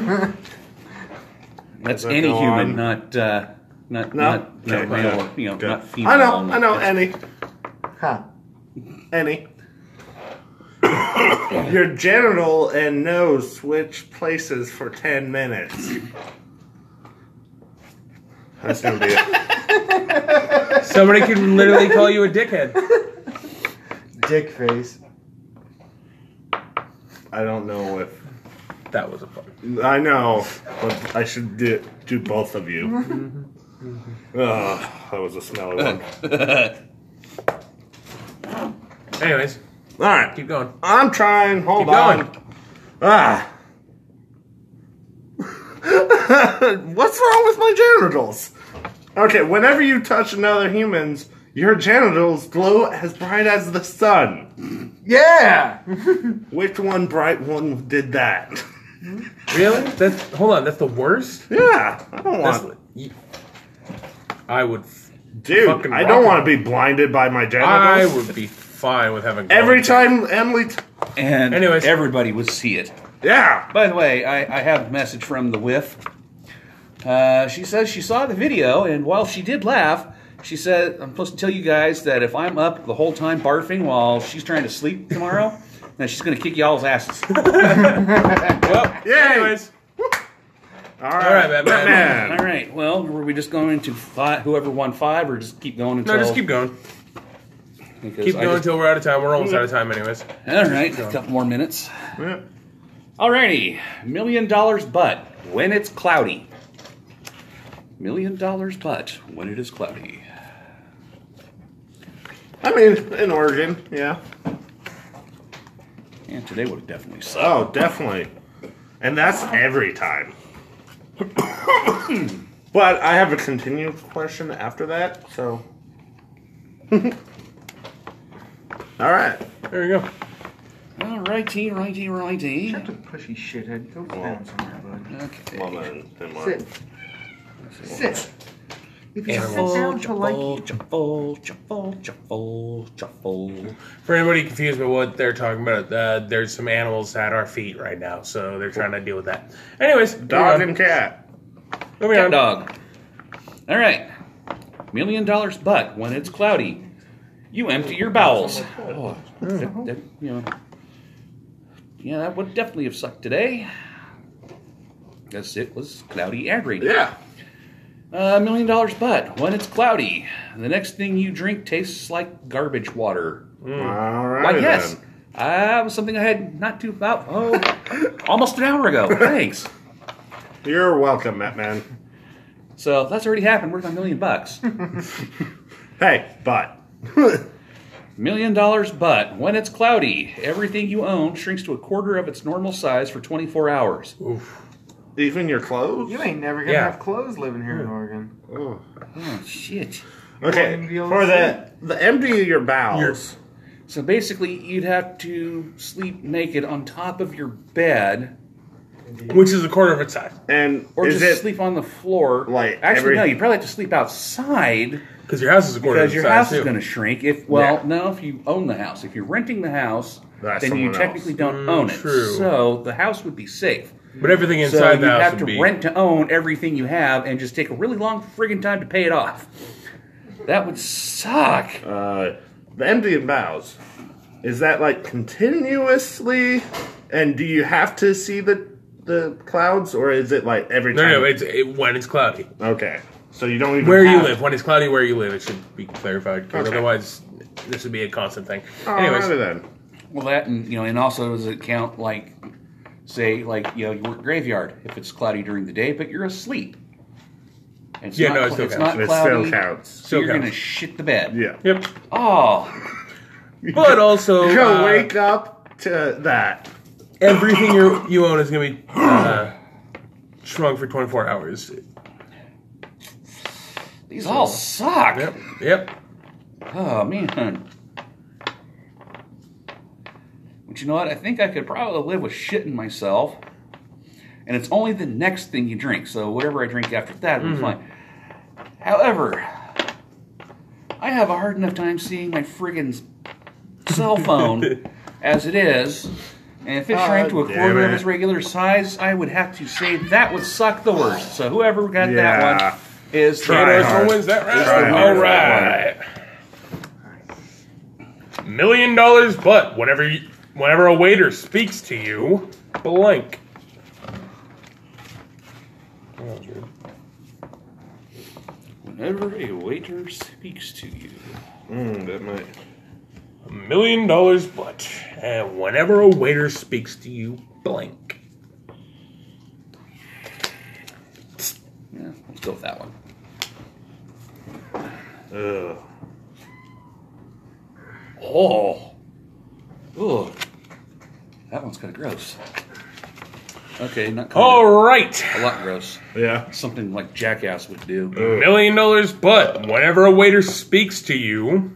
[SPEAKER 4] That's
[SPEAKER 2] Does that
[SPEAKER 4] any
[SPEAKER 2] go
[SPEAKER 4] human,
[SPEAKER 2] on?
[SPEAKER 4] not uh, not
[SPEAKER 2] No?
[SPEAKER 4] not you know,
[SPEAKER 2] Okay,
[SPEAKER 4] male,
[SPEAKER 2] good.
[SPEAKER 4] you know,
[SPEAKER 2] Good.
[SPEAKER 4] not female.
[SPEAKER 2] I know,
[SPEAKER 4] only.
[SPEAKER 2] I know,
[SPEAKER 4] That's-
[SPEAKER 2] Annie.
[SPEAKER 3] Huh.
[SPEAKER 2] Annie. Your genital and nose switch places for ten minutes. That's gonna be it.
[SPEAKER 1] Somebody could literally call you a dickhead.
[SPEAKER 3] Dick face.
[SPEAKER 2] I don't know if
[SPEAKER 1] That was a fun.
[SPEAKER 2] I know, but I should do, do both of you. Ugh, that was a smelly one.
[SPEAKER 1] Anyways,
[SPEAKER 2] All right,
[SPEAKER 1] keep going.
[SPEAKER 2] I'm trying. Hold
[SPEAKER 1] Keep
[SPEAKER 2] on.
[SPEAKER 1] going.
[SPEAKER 2] Ah. What's wrong with my genitals? Okay, whenever you touch another human's, your genitals glow as bright as the sun.
[SPEAKER 3] Yeah.
[SPEAKER 2] Which one bright one did that?
[SPEAKER 1] Really? That's hold on. That's the worst.
[SPEAKER 2] Yeah, I don't
[SPEAKER 1] That's,
[SPEAKER 2] want.
[SPEAKER 1] I would. f-
[SPEAKER 2] Dude,
[SPEAKER 1] fucking
[SPEAKER 2] I don't
[SPEAKER 1] rock
[SPEAKER 2] want to be blinded by my
[SPEAKER 1] I
[SPEAKER 2] genitals.
[SPEAKER 1] would be fine with having.
[SPEAKER 2] Every
[SPEAKER 1] glowing-
[SPEAKER 2] time Emily. T-
[SPEAKER 4] And
[SPEAKER 1] Anyways.
[SPEAKER 4] everybody would see it.
[SPEAKER 2] yeah.
[SPEAKER 4] By the way, I, I have a message from the whiff. Uh, she says she saw the video, and while she did laugh, she said, I'm supposed to tell you guys that if I'm up the whole time barfing while she's trying to sleep tomorrow, then she's going to kick y'all's asses.
[SPEAKER 1] Well,
[SPEAKER 2] Yay.
[SPEAKER 1] anyways,
[SPEAKER 2] All right,
[SPEAKER 1] All right, Batman.
[SPEAKER 4] All right, well, were we just going to five, whoever won five, or just keep going until...
[SPEAKER 1] no, just keep going.
[SPEAKER 4] because
[SPEAKER 1] Keep
[SPEAKER 4] I
[SPEAKER 1] going
[SPEAKER 4] just-
[SPEAKER 1] until we're out of time. We're almost out of time, anyways.
[SPEAKER 4] All right, a couple more minutes.
[SPEAKER 2] Yeah.
[SPEAKER 4] Alrighty, million dollars but when it's cloudy. Million dollars but when it is cloudy.
[SPEAKER 2] I mean, in Oregon, yeah.
[SPEAKER 4] And today would have definitely sucked.
[SPEAKER 2] Oh, definitely. And that's every time. But I have a continued question after that, so. All right.
[SPEAKER 1] There you go.
[SPEAKER 4] Alrighty, righty, righty.
[SPEAKER 3] Shut the pushy shithead. Go down somewhere, bud.
[SPEAKER 4] Okay.
[SPEAKER 2] Well, then, then what?
[SPEAKER 3] Sit. Sit. If you
[SPEAKER 1] Animal
[SPEAKER 3] sit down to like
[SPEAKER 4] Shuffle, shuffle, shuffle, shuffle, shuffle.
[SPEAKER 1] For anybody confused by what they're talking about, uh, there's some animals at our feet right now, so they're trying to deal with that. Anyways,
[SPEAKER 2] Dog
[SPEAKER 1] moving
[SPEAKER 2] and cat.
[SPEAKER 1] on. Moving
[SPEAKER 4] Cat
[SPEAKER 1] on.
[SPEAKER 4] dog. Alright. Million dollars but when it's cloudy. You empty your bowels. Oh, that- that, you know. Yeah, that would definitely have sucked today. Because it was cloudy and rainy.
[SPEAKER 2] Yeah.
[SPEAKER 4] A uh, million dollars but when it's cloudy, the next thing you drink tastes like garbage water.
[SPEAKER 2] All right.
[SPEAKER 4] Why, yes.
[SPEAKER 2] then.
[SPEAKER 4] That was something I had not too about, oh, almost an hour ago. Thanks.
[SPEAKER 2] You're welcome, Matt Man.
[SPEAKER 4] So that's already happened. Worth a million bucks.
[SPEAKER 2] Hey, but.
[SPEAKER 4] Million dollars but when it's cloudy, everything you own shrinks to a quarter of its normal size for twenty-four hours.
[SPEAKER 1] Oof.
[SPEAKER 2] Even your clothes?
[SPEAKER 3] you ain't never gonna
[SPEAKER 1] Yeah.
[SPEAKER 3] have clothes living here in Oregon.
[SPEAKER 2] Oh.
[SPEAKER 4] Oh, shit.
[SPEAKER 2] Okay,
[SPEAKER 3] Won't be able
[SPEAKER 2] for
[SPEAKER 3] to
[SPEAKER 2] the, the empty of your bowels.
[SPEAKER 4] So basically, you'd have to sleep naked on top of your bed
[SPEAKER 1] which is a quarter of its size.
[SPEAKER 2] And
[SPEAKER 4] Or
[SPEAKER 2] is
[SPEAKER 4] just
[SPEAKER 2] it
[SPEAKER 4] sleep on the floor.
[SPEAKER 2] like
[SPEAKER 4] Actually,
[SPEAKER 2] every-
[SPEAKER 4] no. You probably have to sleep outside
[SPEAKER 1] Because your house is a quarter
[SPEAKER 4] because
[SPEAKER 1] of
[SPEAKER 4] your
[SPEAKER 1] its
[SPEAKER 4] house
[SPEAKER 1] size
[SPEAKER 4] is
[SPEAKER 1] too.
[SPEAKER 4] going to shrink. If well,
[SPEAKER 2] Yeah.
[SPEAKER 4] no. If you own the house, if you're renting the house,
[SPEAKER 2] That's
[SPEAKER 4] then you
[SPEAKER 2] someone
[SPEAKER 4] technically
[SPEAKER 2] else.
[SPEAKER 4] don't
[SPEAKER 1] Mm,
[SPEAKER 4] own it.
[SPEAKER 1] true.
[SPEAKER 4] So the house would be safe.
[SPEAKER 1] But everything
[SPEAKER 4] So
[SPEAKER 1] inside
[SPEAKER 4] you
[SPEAKER 1] the house
[SPEAKER 4] have
[SPEAKER 1] would
[SPEAKER 4] to
[SPEAKER 1] be
[SPEAKER 4] rent to own everything you have and just take a really long friggin' time to pay it off. That would suck.
[SPEAKER 2] uh, the empty vows? Is that like continuously? And do you have to see the the clouds, or is it like every
[SPEAKER 1] no,
[SPEAKER 2] time?
[SPEAKER 1] no. It's it, when it's cloudy.
[SPEAKER 2] Okay, so you don't even
[SPEAKER 1] Where you
[SPEAKER 2] have-
[SPEAKER 1] live. When it's cloudy, where you live. It should be clarified. Because
[SPEAKER 2] Okay.
[SPEAKER 1] otherwise, this would be a constant thing.
[SPEAKER 2] Oh,
[SPEAKER 1] Anyways,
[SPEAKER 2] rather then.
[SPEAKER 4] Well, that and you know, and also does it count like, say, like you know, you work graveyard if it's cloudy during the day, but you're asleep. It's
[SPEAKER 1] Yeah,
[SPEAKER 4] not,
[SPEAKER 1] no, it
[SPEAKER 4] cl-
[SPEAKER 1] still
[SPEAKER 4] it's
[SPEAKER 1] counts.
[SPEAKER 4] not
[SPEAKER 2] It
[SPEAKER 4] cloudy.
[SPEAKER 2] still counts.
[SPEAKER 4] So
[SPEAKER 1] Still
[SPEAKER 4] you're
[SPEAKER 1] counts.
[SPEAKER 4] gonna shit the bed.
[SPEAKER 2] Yeah.
[SPEAKER 1] yep.
[SPEAKER 4] Oh,
[SPEAKER 1] But also,
[SPEAKER 2] You're gonna
[SPEAKER 1] uh,
[SPEAKER 2] wake up to that.
[SPEAKER 1] everything you you own is going to be uh, shrunk for twenty-four hours.
[SPEAKER 4] these all suck.
[SPEAKER 1] Yep. Yep.
[SPEAKER 4] Oh man. But you know what? I think I could probably live with shitting myself. And it's only the next thing you drink, so whatever I drink after that will be fine. However, I have a hard enough time seeing my friggin' cell phone as it is. And if it shrank to a
[SPEAKER 2] damn
[SPEAKER 4] quarter of
[SPEAKER 2] it.
[SPEAKER 4] its regular size, I would have to say that would suck the worst. So whoever got
[SPEAKER 2] Yeah.
[SPEAKER 4] that one is the
[SPEAKER 2] Try
[SPEAKER 1] Android
[SPEAKER 2] hard.
[SPEAKER 1] phone wins that round.
[SPEAKER 2] Try hard.
[SPEAKER 1] All right. Million dollars, but whenever you, whenever a waiter speaks to you, blank.
[SPEAKER 4] Whenever a waiter speaks to you.
[SPEAKER 2] Mm, that might.
[SPEAKER 1] A million dollars, but and whenever a waiter speaks to you, blank.
[SPEAKER 4] Yeah, let's go with that one.
[SPEAKER 2] Ugh.
[SPEAKER 4] Oh. Ugh. That one's kind of gross. Okay, not kind
[SPEAKER 1] All right.
[SPEAKER 4] of. A lot gross.
[SPEAKER 2] Yeah.
[SPEAKER 4] Something like Jackass would do.
[SPEAKER 1] Million dollars, but whenever a waiter speaks to you,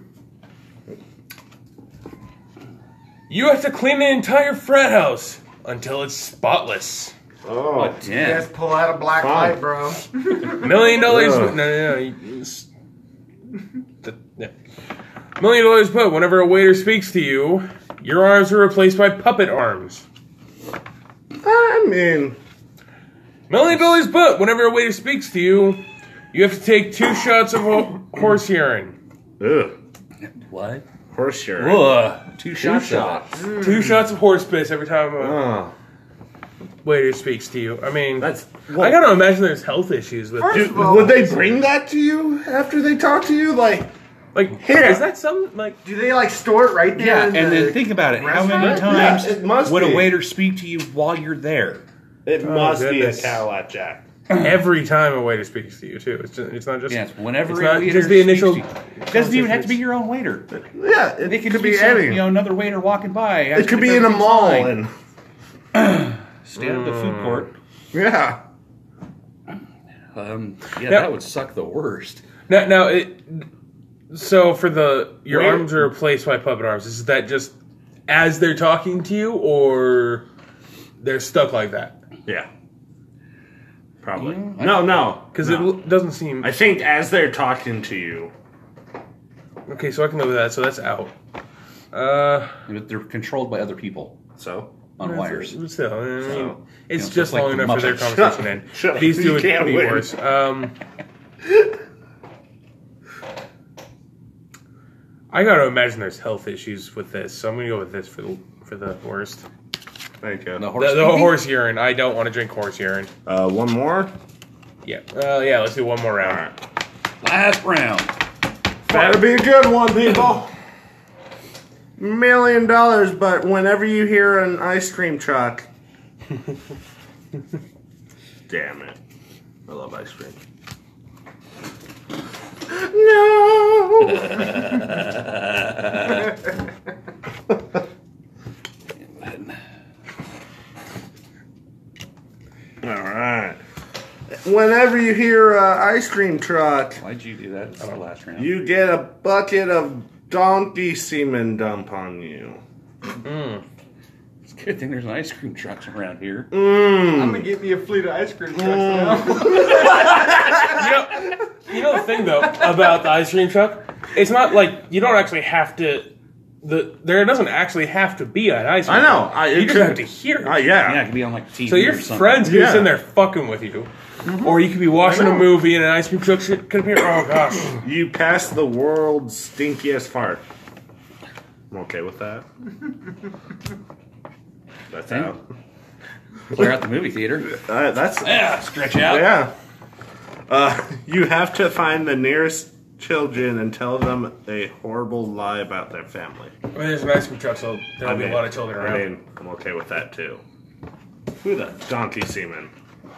[SPEAKER 1] you have to clean the entire frat house until it's spotless.
[SPEAKER 2] Oh.
[SPEAKER 4] Oh, damn.
[SPEAKER 3] Yes, pull out a black
[SPEAKER 2] Fine.
[SPEAKER 3] light, bro.
[SPEAKER 1] Million dollars. No,
[SPEAKER 2] Ugh.
[SPEAKER 1] no, no. you- you s- the- yeah. Million dollars, but whenever a waiter speaks to you, your arms are replaced by puppet arms.
[SPEAKER 2] I mean,
[SPEAKER 1] Million dollars, but whenever a waiter speaks to you, you have to take two shots of ho- horse urine.
[SPEAKER 2] ugh.
[SPEAKER 4] What?
[SPEAKER 2] Horse urine.
[SPEAKER 4] Ugh. Two shots
[SPEAKER 2] shots.
[SPEAKER 4] of it.
[SPEAKER 1] Two shots of horse piss every time a
[SPEAKER 2] Oh.
[SPEAKER 1] waiter speaks to you. I mean,
[SPEAKER 2] That's.
[SPEAKER 1] I gotta imagine there's health issues with
[SPEAKER 3] First
[SPEAKER 1] dude,
[SPEAKER 3] of all-
[SPEAKER 2] Would they bring that to you after they talk to you? Like,
[SPEAKER 1] like,
[SPEAKER 2] Here.
[SPEAKER 1] is that some like?
[SPEAKER 3] Do they like store it right there?
[SPEAKER 4] Yeah,
[SPEAKER 3] in
[SPEAKER 4] and
[SPEAKER 3] the
[SPEAKER 4] then think about it. How many
[SPEAKER 3] restaurant?
[SPEAKER 4] times
[SPEAKER 2] Yeah, it must
[SPEAKER 4] would
[SPEAKER 2] be.
[SPEAKER 4] a waiter speak to you while you're there?
[SPEAKER 2] it must
[SPEAKER 1] goodness.
[SPEAKER 2] be a Cadillac Jack.
[SPEAKER 1] Every time a waiter speaks to you, too. It's just, it's not just.
[SPEAKER 4] Yes, whenever
[SPEAKER 1] It's
[SPEAKER 4] a
[SPEAKER 1] not
[SPEAKER 4] waiter
[SPEAKER 1] just the
[SPEAKER 4] speaks
[SPEAKER 1] initial.
[SPEAKER 4] to you. It doesn't even have to be your own waiter.
[SPEAKER 2] Yeah, it,
[SPEAKER 4] It could,
[SPEAKER 2] could
[SPEAKER 4] be
[SPEAKER 2] be
[SPEAKER 4] some,
[SPEAKER 2] any.
[SPEAKER 4] you know, another waiter walking by.
[SPEAKER 2] It could be in a mall, and
[SPEAKER 4] stand at the food court.
[SPEAKER 2] yeah.
[SPEAKER 4] Um, yeah,
[SPEAKER 1] Now-
[SPEAKER 4] that would suck the worst.
[SPEAKER 1] Now, now it. So for the your
[SPEAKER 2] Wait.
[SPEAKER 1] arms are replaced by puppet arms. Is that just as they're talking to you, or they're stuck like that?
[SPEAKER 2] Yeah. Probably.
[SPEAKER 4] Mm,
[SPEAKER 2] no, no.
[SPEAKER 1] Because
[SPEAKER 2] no.
[SPEAKER 1] it l- doesn't seem.
[SPEAKER 2] I think as they're talking to you.
[SPEAKER 1] Okay, so I can live with that. So that's out. Uh,
[SPEAKER 4] But they're controlled by other people
[SPEAKER 2] So?
[SPEAKER 4] on wires.
[SPEAKER 1] but Still, I mean,
[SPEAKER 2] So,
[SPEAKER 1] it's
[SPEAKER 4] you know,
[SPEAKER 1] just
[SPEAKER 4] just like
[SPEAKER 1] long
[SPEAKER 4] the
[SPEAKER 1] enough for their
[SPEAKER 4] Muppets.
[SPEAKER 1] conversation
[SPEAKER 2] Shut-
[SPEAKER 1] to end.
[SPEAKER 2] shut up.
[SPEAKER 1] These two
[SPEAKER 2] You
[SPEAKER 1] would
[SPEAKER 2] can't
[SPEAKER 1] be
[SPEAKER 2] win.
[SPEAKER 1] worse. Um, I gotta imagine there's health issues with this, so I'm gonna go with this for the for the worst.
[SPEAKER 2] Thank you.
[SPEAKER 4] The horse
[SPEAKER 1] The, the
[SPEAKER 4] speaking?
[SPEAKER 1] horse urine. I don't want to drink horse urine.
[SPEAKER 2] Uh, one more?
[SPEAKER 1] Yeah. Uh, yeah. Let's do one more round.
[SPEAKER 2] Alright.
[SPEAKER 4] Last round.
[SPEAKER 2] Better be a good one, people. Million dollars, but whenever you hear an ice cream truck. Damn it. I love ice cream. No! Alright. Whenever you hear an ice cream truck,
[SPEAKER 4] Why'd you do that? It's our last round.
[SPEAKER 2] you get a bucket of donkey semen dump on you.
[SPEAKER 1] Mm.
[SPEAKER 4] Good thing there's an ice cream truck around here.
[SPEAKER 2] Mm.
[SPEAKER 3] I'm gonna get me a fleet of ice cream trucks now.
[SPEAKER 1] You know, you know the thing though about the ice cream truck, it's not like you don't actually have to. The there doesn't actually have to be an ice cream.
[SPEAKER 2] I know.
[SPEAKER 1] truck.
[SPEAKER 2] I,
[SPEAKER 1] you
[SPEAKER 2] it
[SPEAKER 1] just
[SPEAKER 2] could-
[SPEAKER 1] have to hear it.
[SPEAKER 2] Uh, yeah.
[SPEAKER 4] Yeah, it could be on like T V
[SPEAKER 1] So your
[SPEAKER 4] or something.
[SPEAKER 1] friends could be
[SPEAKER 2] Yeah.
[SPEAKER 1] sitting there fucking with you, or you could be watching
[SPEAKER 2] I
[SPEAKER 1] a
[SPEAKER 2] know.
[SPEAKER 1] movie and an ice cream truck shit could appear. Oh gosh.
[SPEAKER 2] You passed the world's stinkiest fart. I'm okay with that. That's
[SPEAKER 4] Okay.
[SPEAKER 2] out.
[SPEAKER 4] Clear out the movie theater.
[SPEAKER 2] Uh, that's
[SPEAKER 4] Yeah, stretch out.
[SPEAKER 2] yeah. Uh, you have to find the nearest children and tell them a horrible lie about their family.
[SPEAKER 1] I mean, there's an ice cream truck, so there'll
[SPEAKER 2] I
[SPEAKER 1] be
[SPEAKER 2] mean-
[SPEAKER 1] a lot of children around.
[SPEAKER 2] I mean, I'm okay with that too. Who the donkey semen?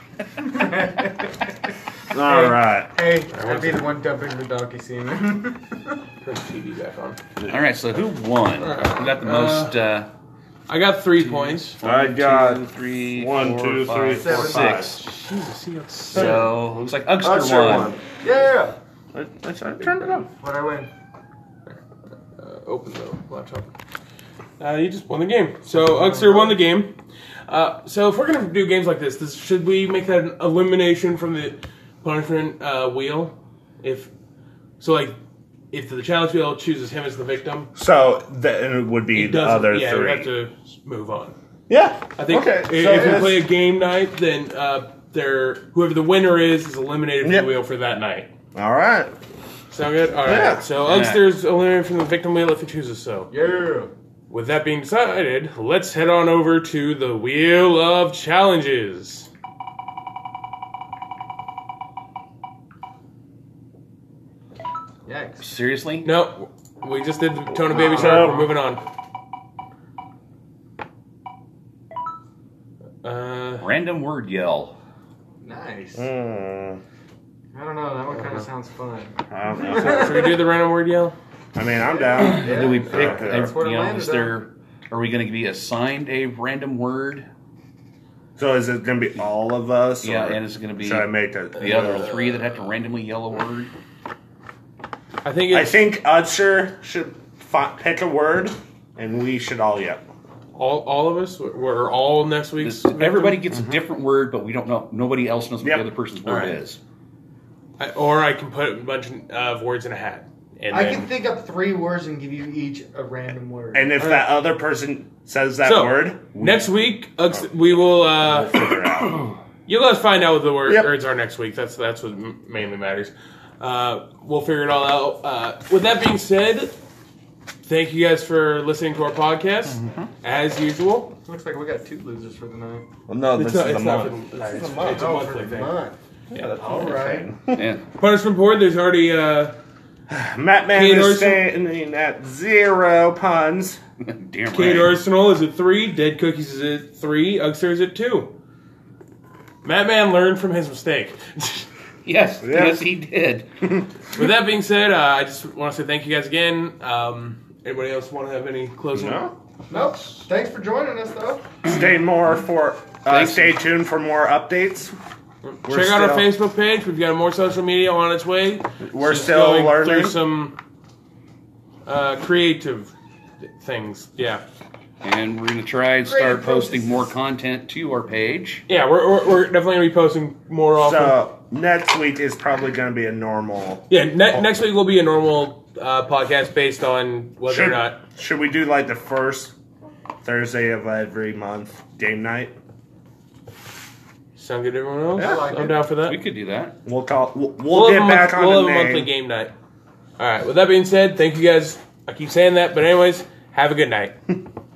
[SPEAKER 2] All right.
[SPEAKER 3] Hey, I'd be the one dumping the donkey semen.
[SPEAKER 1] Turn the T V back on.
[SPEAKER 4] All right, so who won? Who got the most? Uh,
[SPEAKER 1] I got three points.
[SPEAKER 2] I got
[SPEAKER 4] two, three,
[SPEAKER 2] one,
[SPEAKER 4] four,
[SPEAKER 2] two,
[SPEAKER 4] five,
[SPEAKER 2] three, four, five.
[SPEAKER 4] six.
[SPEAKER 1] Jesus, he got seven.
[SPEAKER 4] So looks like Ugster
[SPEAKER 2] Usher
[SPEAKER 4] won.
[SPEAKER 2] won.
[SPEAKER 3] Yeah.
[SPEAKER 2] I, I, I turned it off.
[SPEAKER 3] What'd I win?
[SPEAKER 1] Uh, open the laptop. Uh, you just won the game. So Ugster won the game. Uh, so if we're gonna do games like this, this should we make that an elimination from the punishment uh, wheel? If so, like if the challenge wheel chooses him as the victim,
[SPEAKER 2] So then it would be
[SPEAKER 1] it
[SPEAKER 2] the
[SPEAKER 1] doesn't.
[SPEAKER 2] other
[SPEAKER 1] yeah, we
[SPEAKER 2] three.
[SPEAKER 1] have to move on.
[SPEAKER 2] Yeah.
[SPEAKER 1] I think
[SPEAKER 2] Okay.
[SPEAKER 1] i-
[SPEAKER 2] so
[SPEAKER 1] if we
[SPEAKER 2] it's-
[SPEAKER 1] play a game night, then uh, there whoever the winner is is eliminated from
[SPEAKER 2] Yep.
[SPEAKER 1] the wheel for that night.
[SPEAKER 2] all right.
[SPEAKER 1] Sound good? All right.
[SPEAKER 2] Yeah.
[SPEAKER 1] So
[SPEAKER 4] Yeah.
[SPEAKER 1] Ugster's eliminated from the victim wheel if he chooses so.
[SPEAKER 3] Yeah.
[SPEAKER 1] With that being decided, let's head on over to the Wheel of Challenges.
[SPEAKER 3] Yikes.
[SPEAKER 4] Seriously?
[SPEAKER 1] No, we just did the Tone of Baby Shark. We're moving on. Uh,
[SPEAKER 4] Random word yell.
[SPEAKER 3] Nice.
[SPEAKER 2] Mm,
[SPEAKER 3] I don't know. That one kind of sounds fun.
[SPEAKER 2] I don't know.
[SPEAKER 1] should we do the random word yell?
[SPEAKER 2] I mean, I'm down.
[SPEAKER 3] Yeah.
[SPEAKER 4] Do we pick?
[SPEAKER 2] Okay.
[SPEAKER 4] A,
[SPEAKER 3] That's what it
[SPEAKER 4] you know,
[SPEAKER 3] landed
[SPEAKER 4] is there? Are we going to be assigned a random word?
[SPEAKER 2] So is it going to be all of us?
[SPEAKER 4] Yeah,
[SPEAKER 2] or
[SPEAKER 4] and is it going to be
[SPEAKER 2] should I make a,
[SPEAKER 4] the other three that have to randomly yell a word?
[SPEAKER 1] I think
[SPEAKER 2] I
[SPEAKER 1] it's
[SPEAKER 2] think Usher should fi- pick a word, and we should all yell.
[SPEAKER 1] all, all of us. We're all next week's.
[SPEAKER 4] This- everybody
[SPEAKER 1] victim.
[SPEAKER 4] gets a different word, but we don't know. Nobody else knows what
[SPEAKER 2] Yep.
[SPEAKER 4] the other person's word
[SPEAKER 1] Alright.
[SPEAKER 4] is.
[SPEAKER 1] I, or I can put a bunch of words in a hat. And
[SPEAKER 3] I
[SPEAKER 1] then,
[SPEAKER 3] can think up three words and give you each a random word.
[SPEAKER 2] And if
[SPEAKER 1] All
[SPEAKER 2] that other person says that
[SPEAKER 1] so,
[SPEAKER 2] word, we
[SPEAKER 1] next week, Ugster, we will. Uh,
[SPEAKER 2] will figure it out.
[SPEAKER 1] You let us find out what the word,
[SPEAKER 2] Yep.
[SPEAKER 1] words are next week. That's that's what m- mainly matters. Uh, we'll figure it all out. Uh, with that being said, thank you guys for listening to our podcast.
[SPEAKER 2] Mm-hmm.
[SPEAKER 1] As usual,
[SPEAKER 3] Looks like we got two losers for the night.
[SPEAKER 2] Well, no,
[SPEAKER 1] it's
[SPEAKER 2] this
[SPEAKER 1] not,
[SPEAKER 2] is
[SPEAKER 1] it's
[SPEAKER 2] a
[SPEAKER 1] not for
[SPEAKER 2] month.
[SPEAKER 1] the, it's,
[SPEAKER 2] This is a month.
[SPEAKER 1] it's a
[SPEAKER 3] Oh,
[SPEAKER 1] monthly
[SPEAKER 3] for the
[SPEAKER 1] thing.
[SPEAKER 3] month.
[SPEAKER 2] Yeah, that's
[SPEAKER 3] All
[SPEAKER 2] what I'm
[SPEAKER 3] right.
[SPEAKER 2] saying.
[SPEAKER 4] Yeah.
[SPEAKER 1] Punishment board. There's already. Uh,
[SPEAKER 2] Matt Man
[SPEAKER 1] Kate
[SPEAKER 2] is
[SPEAKER 1] Orson-
[SPEAKER 2] staying at zero puns.
[SPEAKER 4] Damn
[SPEAKER 1] Kate
[SPEAKER 4] right.
[SPEAKER 1] Arsenal is at three. Dead Cookies is at three. Ugster is at two. Matt Man learned from his mistake.
[SPEAKER 4] Yes,
[SPEAKER 2] Yeah.
[SPEAKER 4] yes, he did.
[SPEAKER 1] With that being said, uh, I just want to say thank you guys again. Um, anybody else want to have any closing?
[SPEAKER 2] No?
[SPEAKER 3] Nope. Thanks for joining us, though.
[SPEAKER 2] Stay more for. Uh,
[SPEAKER 4] Thanks.
[SPEAKER 2] stay tuned for more updates. We're
[SPEAKER 1] Check out our
[SPEAKER 2] still-
[SPEAKER 1] Facebook page. We've got more social media on its way.
[SPEAKER 2] We're
[SPEAKER 1] Just
[SPEAKER 2] still
[SPEAKER 1] going
[SPEAKER 2] learning.
[SPEAKER 1] through some uh, creative things. Yeah,
[SPEAKER 4] And we're going to try and
[SPEAKER 3] Great
[SPEAKER 4] start posting
[SPEAKER 3] processes.
[SPEAKER 4] more content to our page.
[SPEAKER 1] yeah, we're, we're, we're definitely gonna be posting more often.
[SPEAKER 2] So next week is probably going to be a normal.
[SPEAKER 1] yeah, ne- next week will be a normal uh, podcast based on whether
[SPEAKER 2] Should,
[SPEAKER 1] or not.
[SPEAKER 2] should we do like the first Thursday of every month game night?
[SPEAKER 1] Sound good to everyone else?
[SPEAKER 2] Yeah, I
[SPEAKER 3] like
[SPEAKER 1] I'm
[SPEAKER 3] it.
[SPEAKER 1] down for that.
[SPEAKER 4] We could do that.
[SPEAKER 2] We'll call. We'll, we'll,
[SPEAKER 1] We'll
[SPEAKER 2] get
[SPEAKER 1] have a
[SPEAKER 2] back
[SPEAKER 1] month-
[SPEAKER 2] on
[SPEAKER 1] we'll
[SPEAKER 2] the
[SPEAKER 1] have a
[SPEAKER 2] name.
[SPEAKER 1] monthly game night. All right. With that being said, thank you guys. I keep saying that, but anyways, have a good night.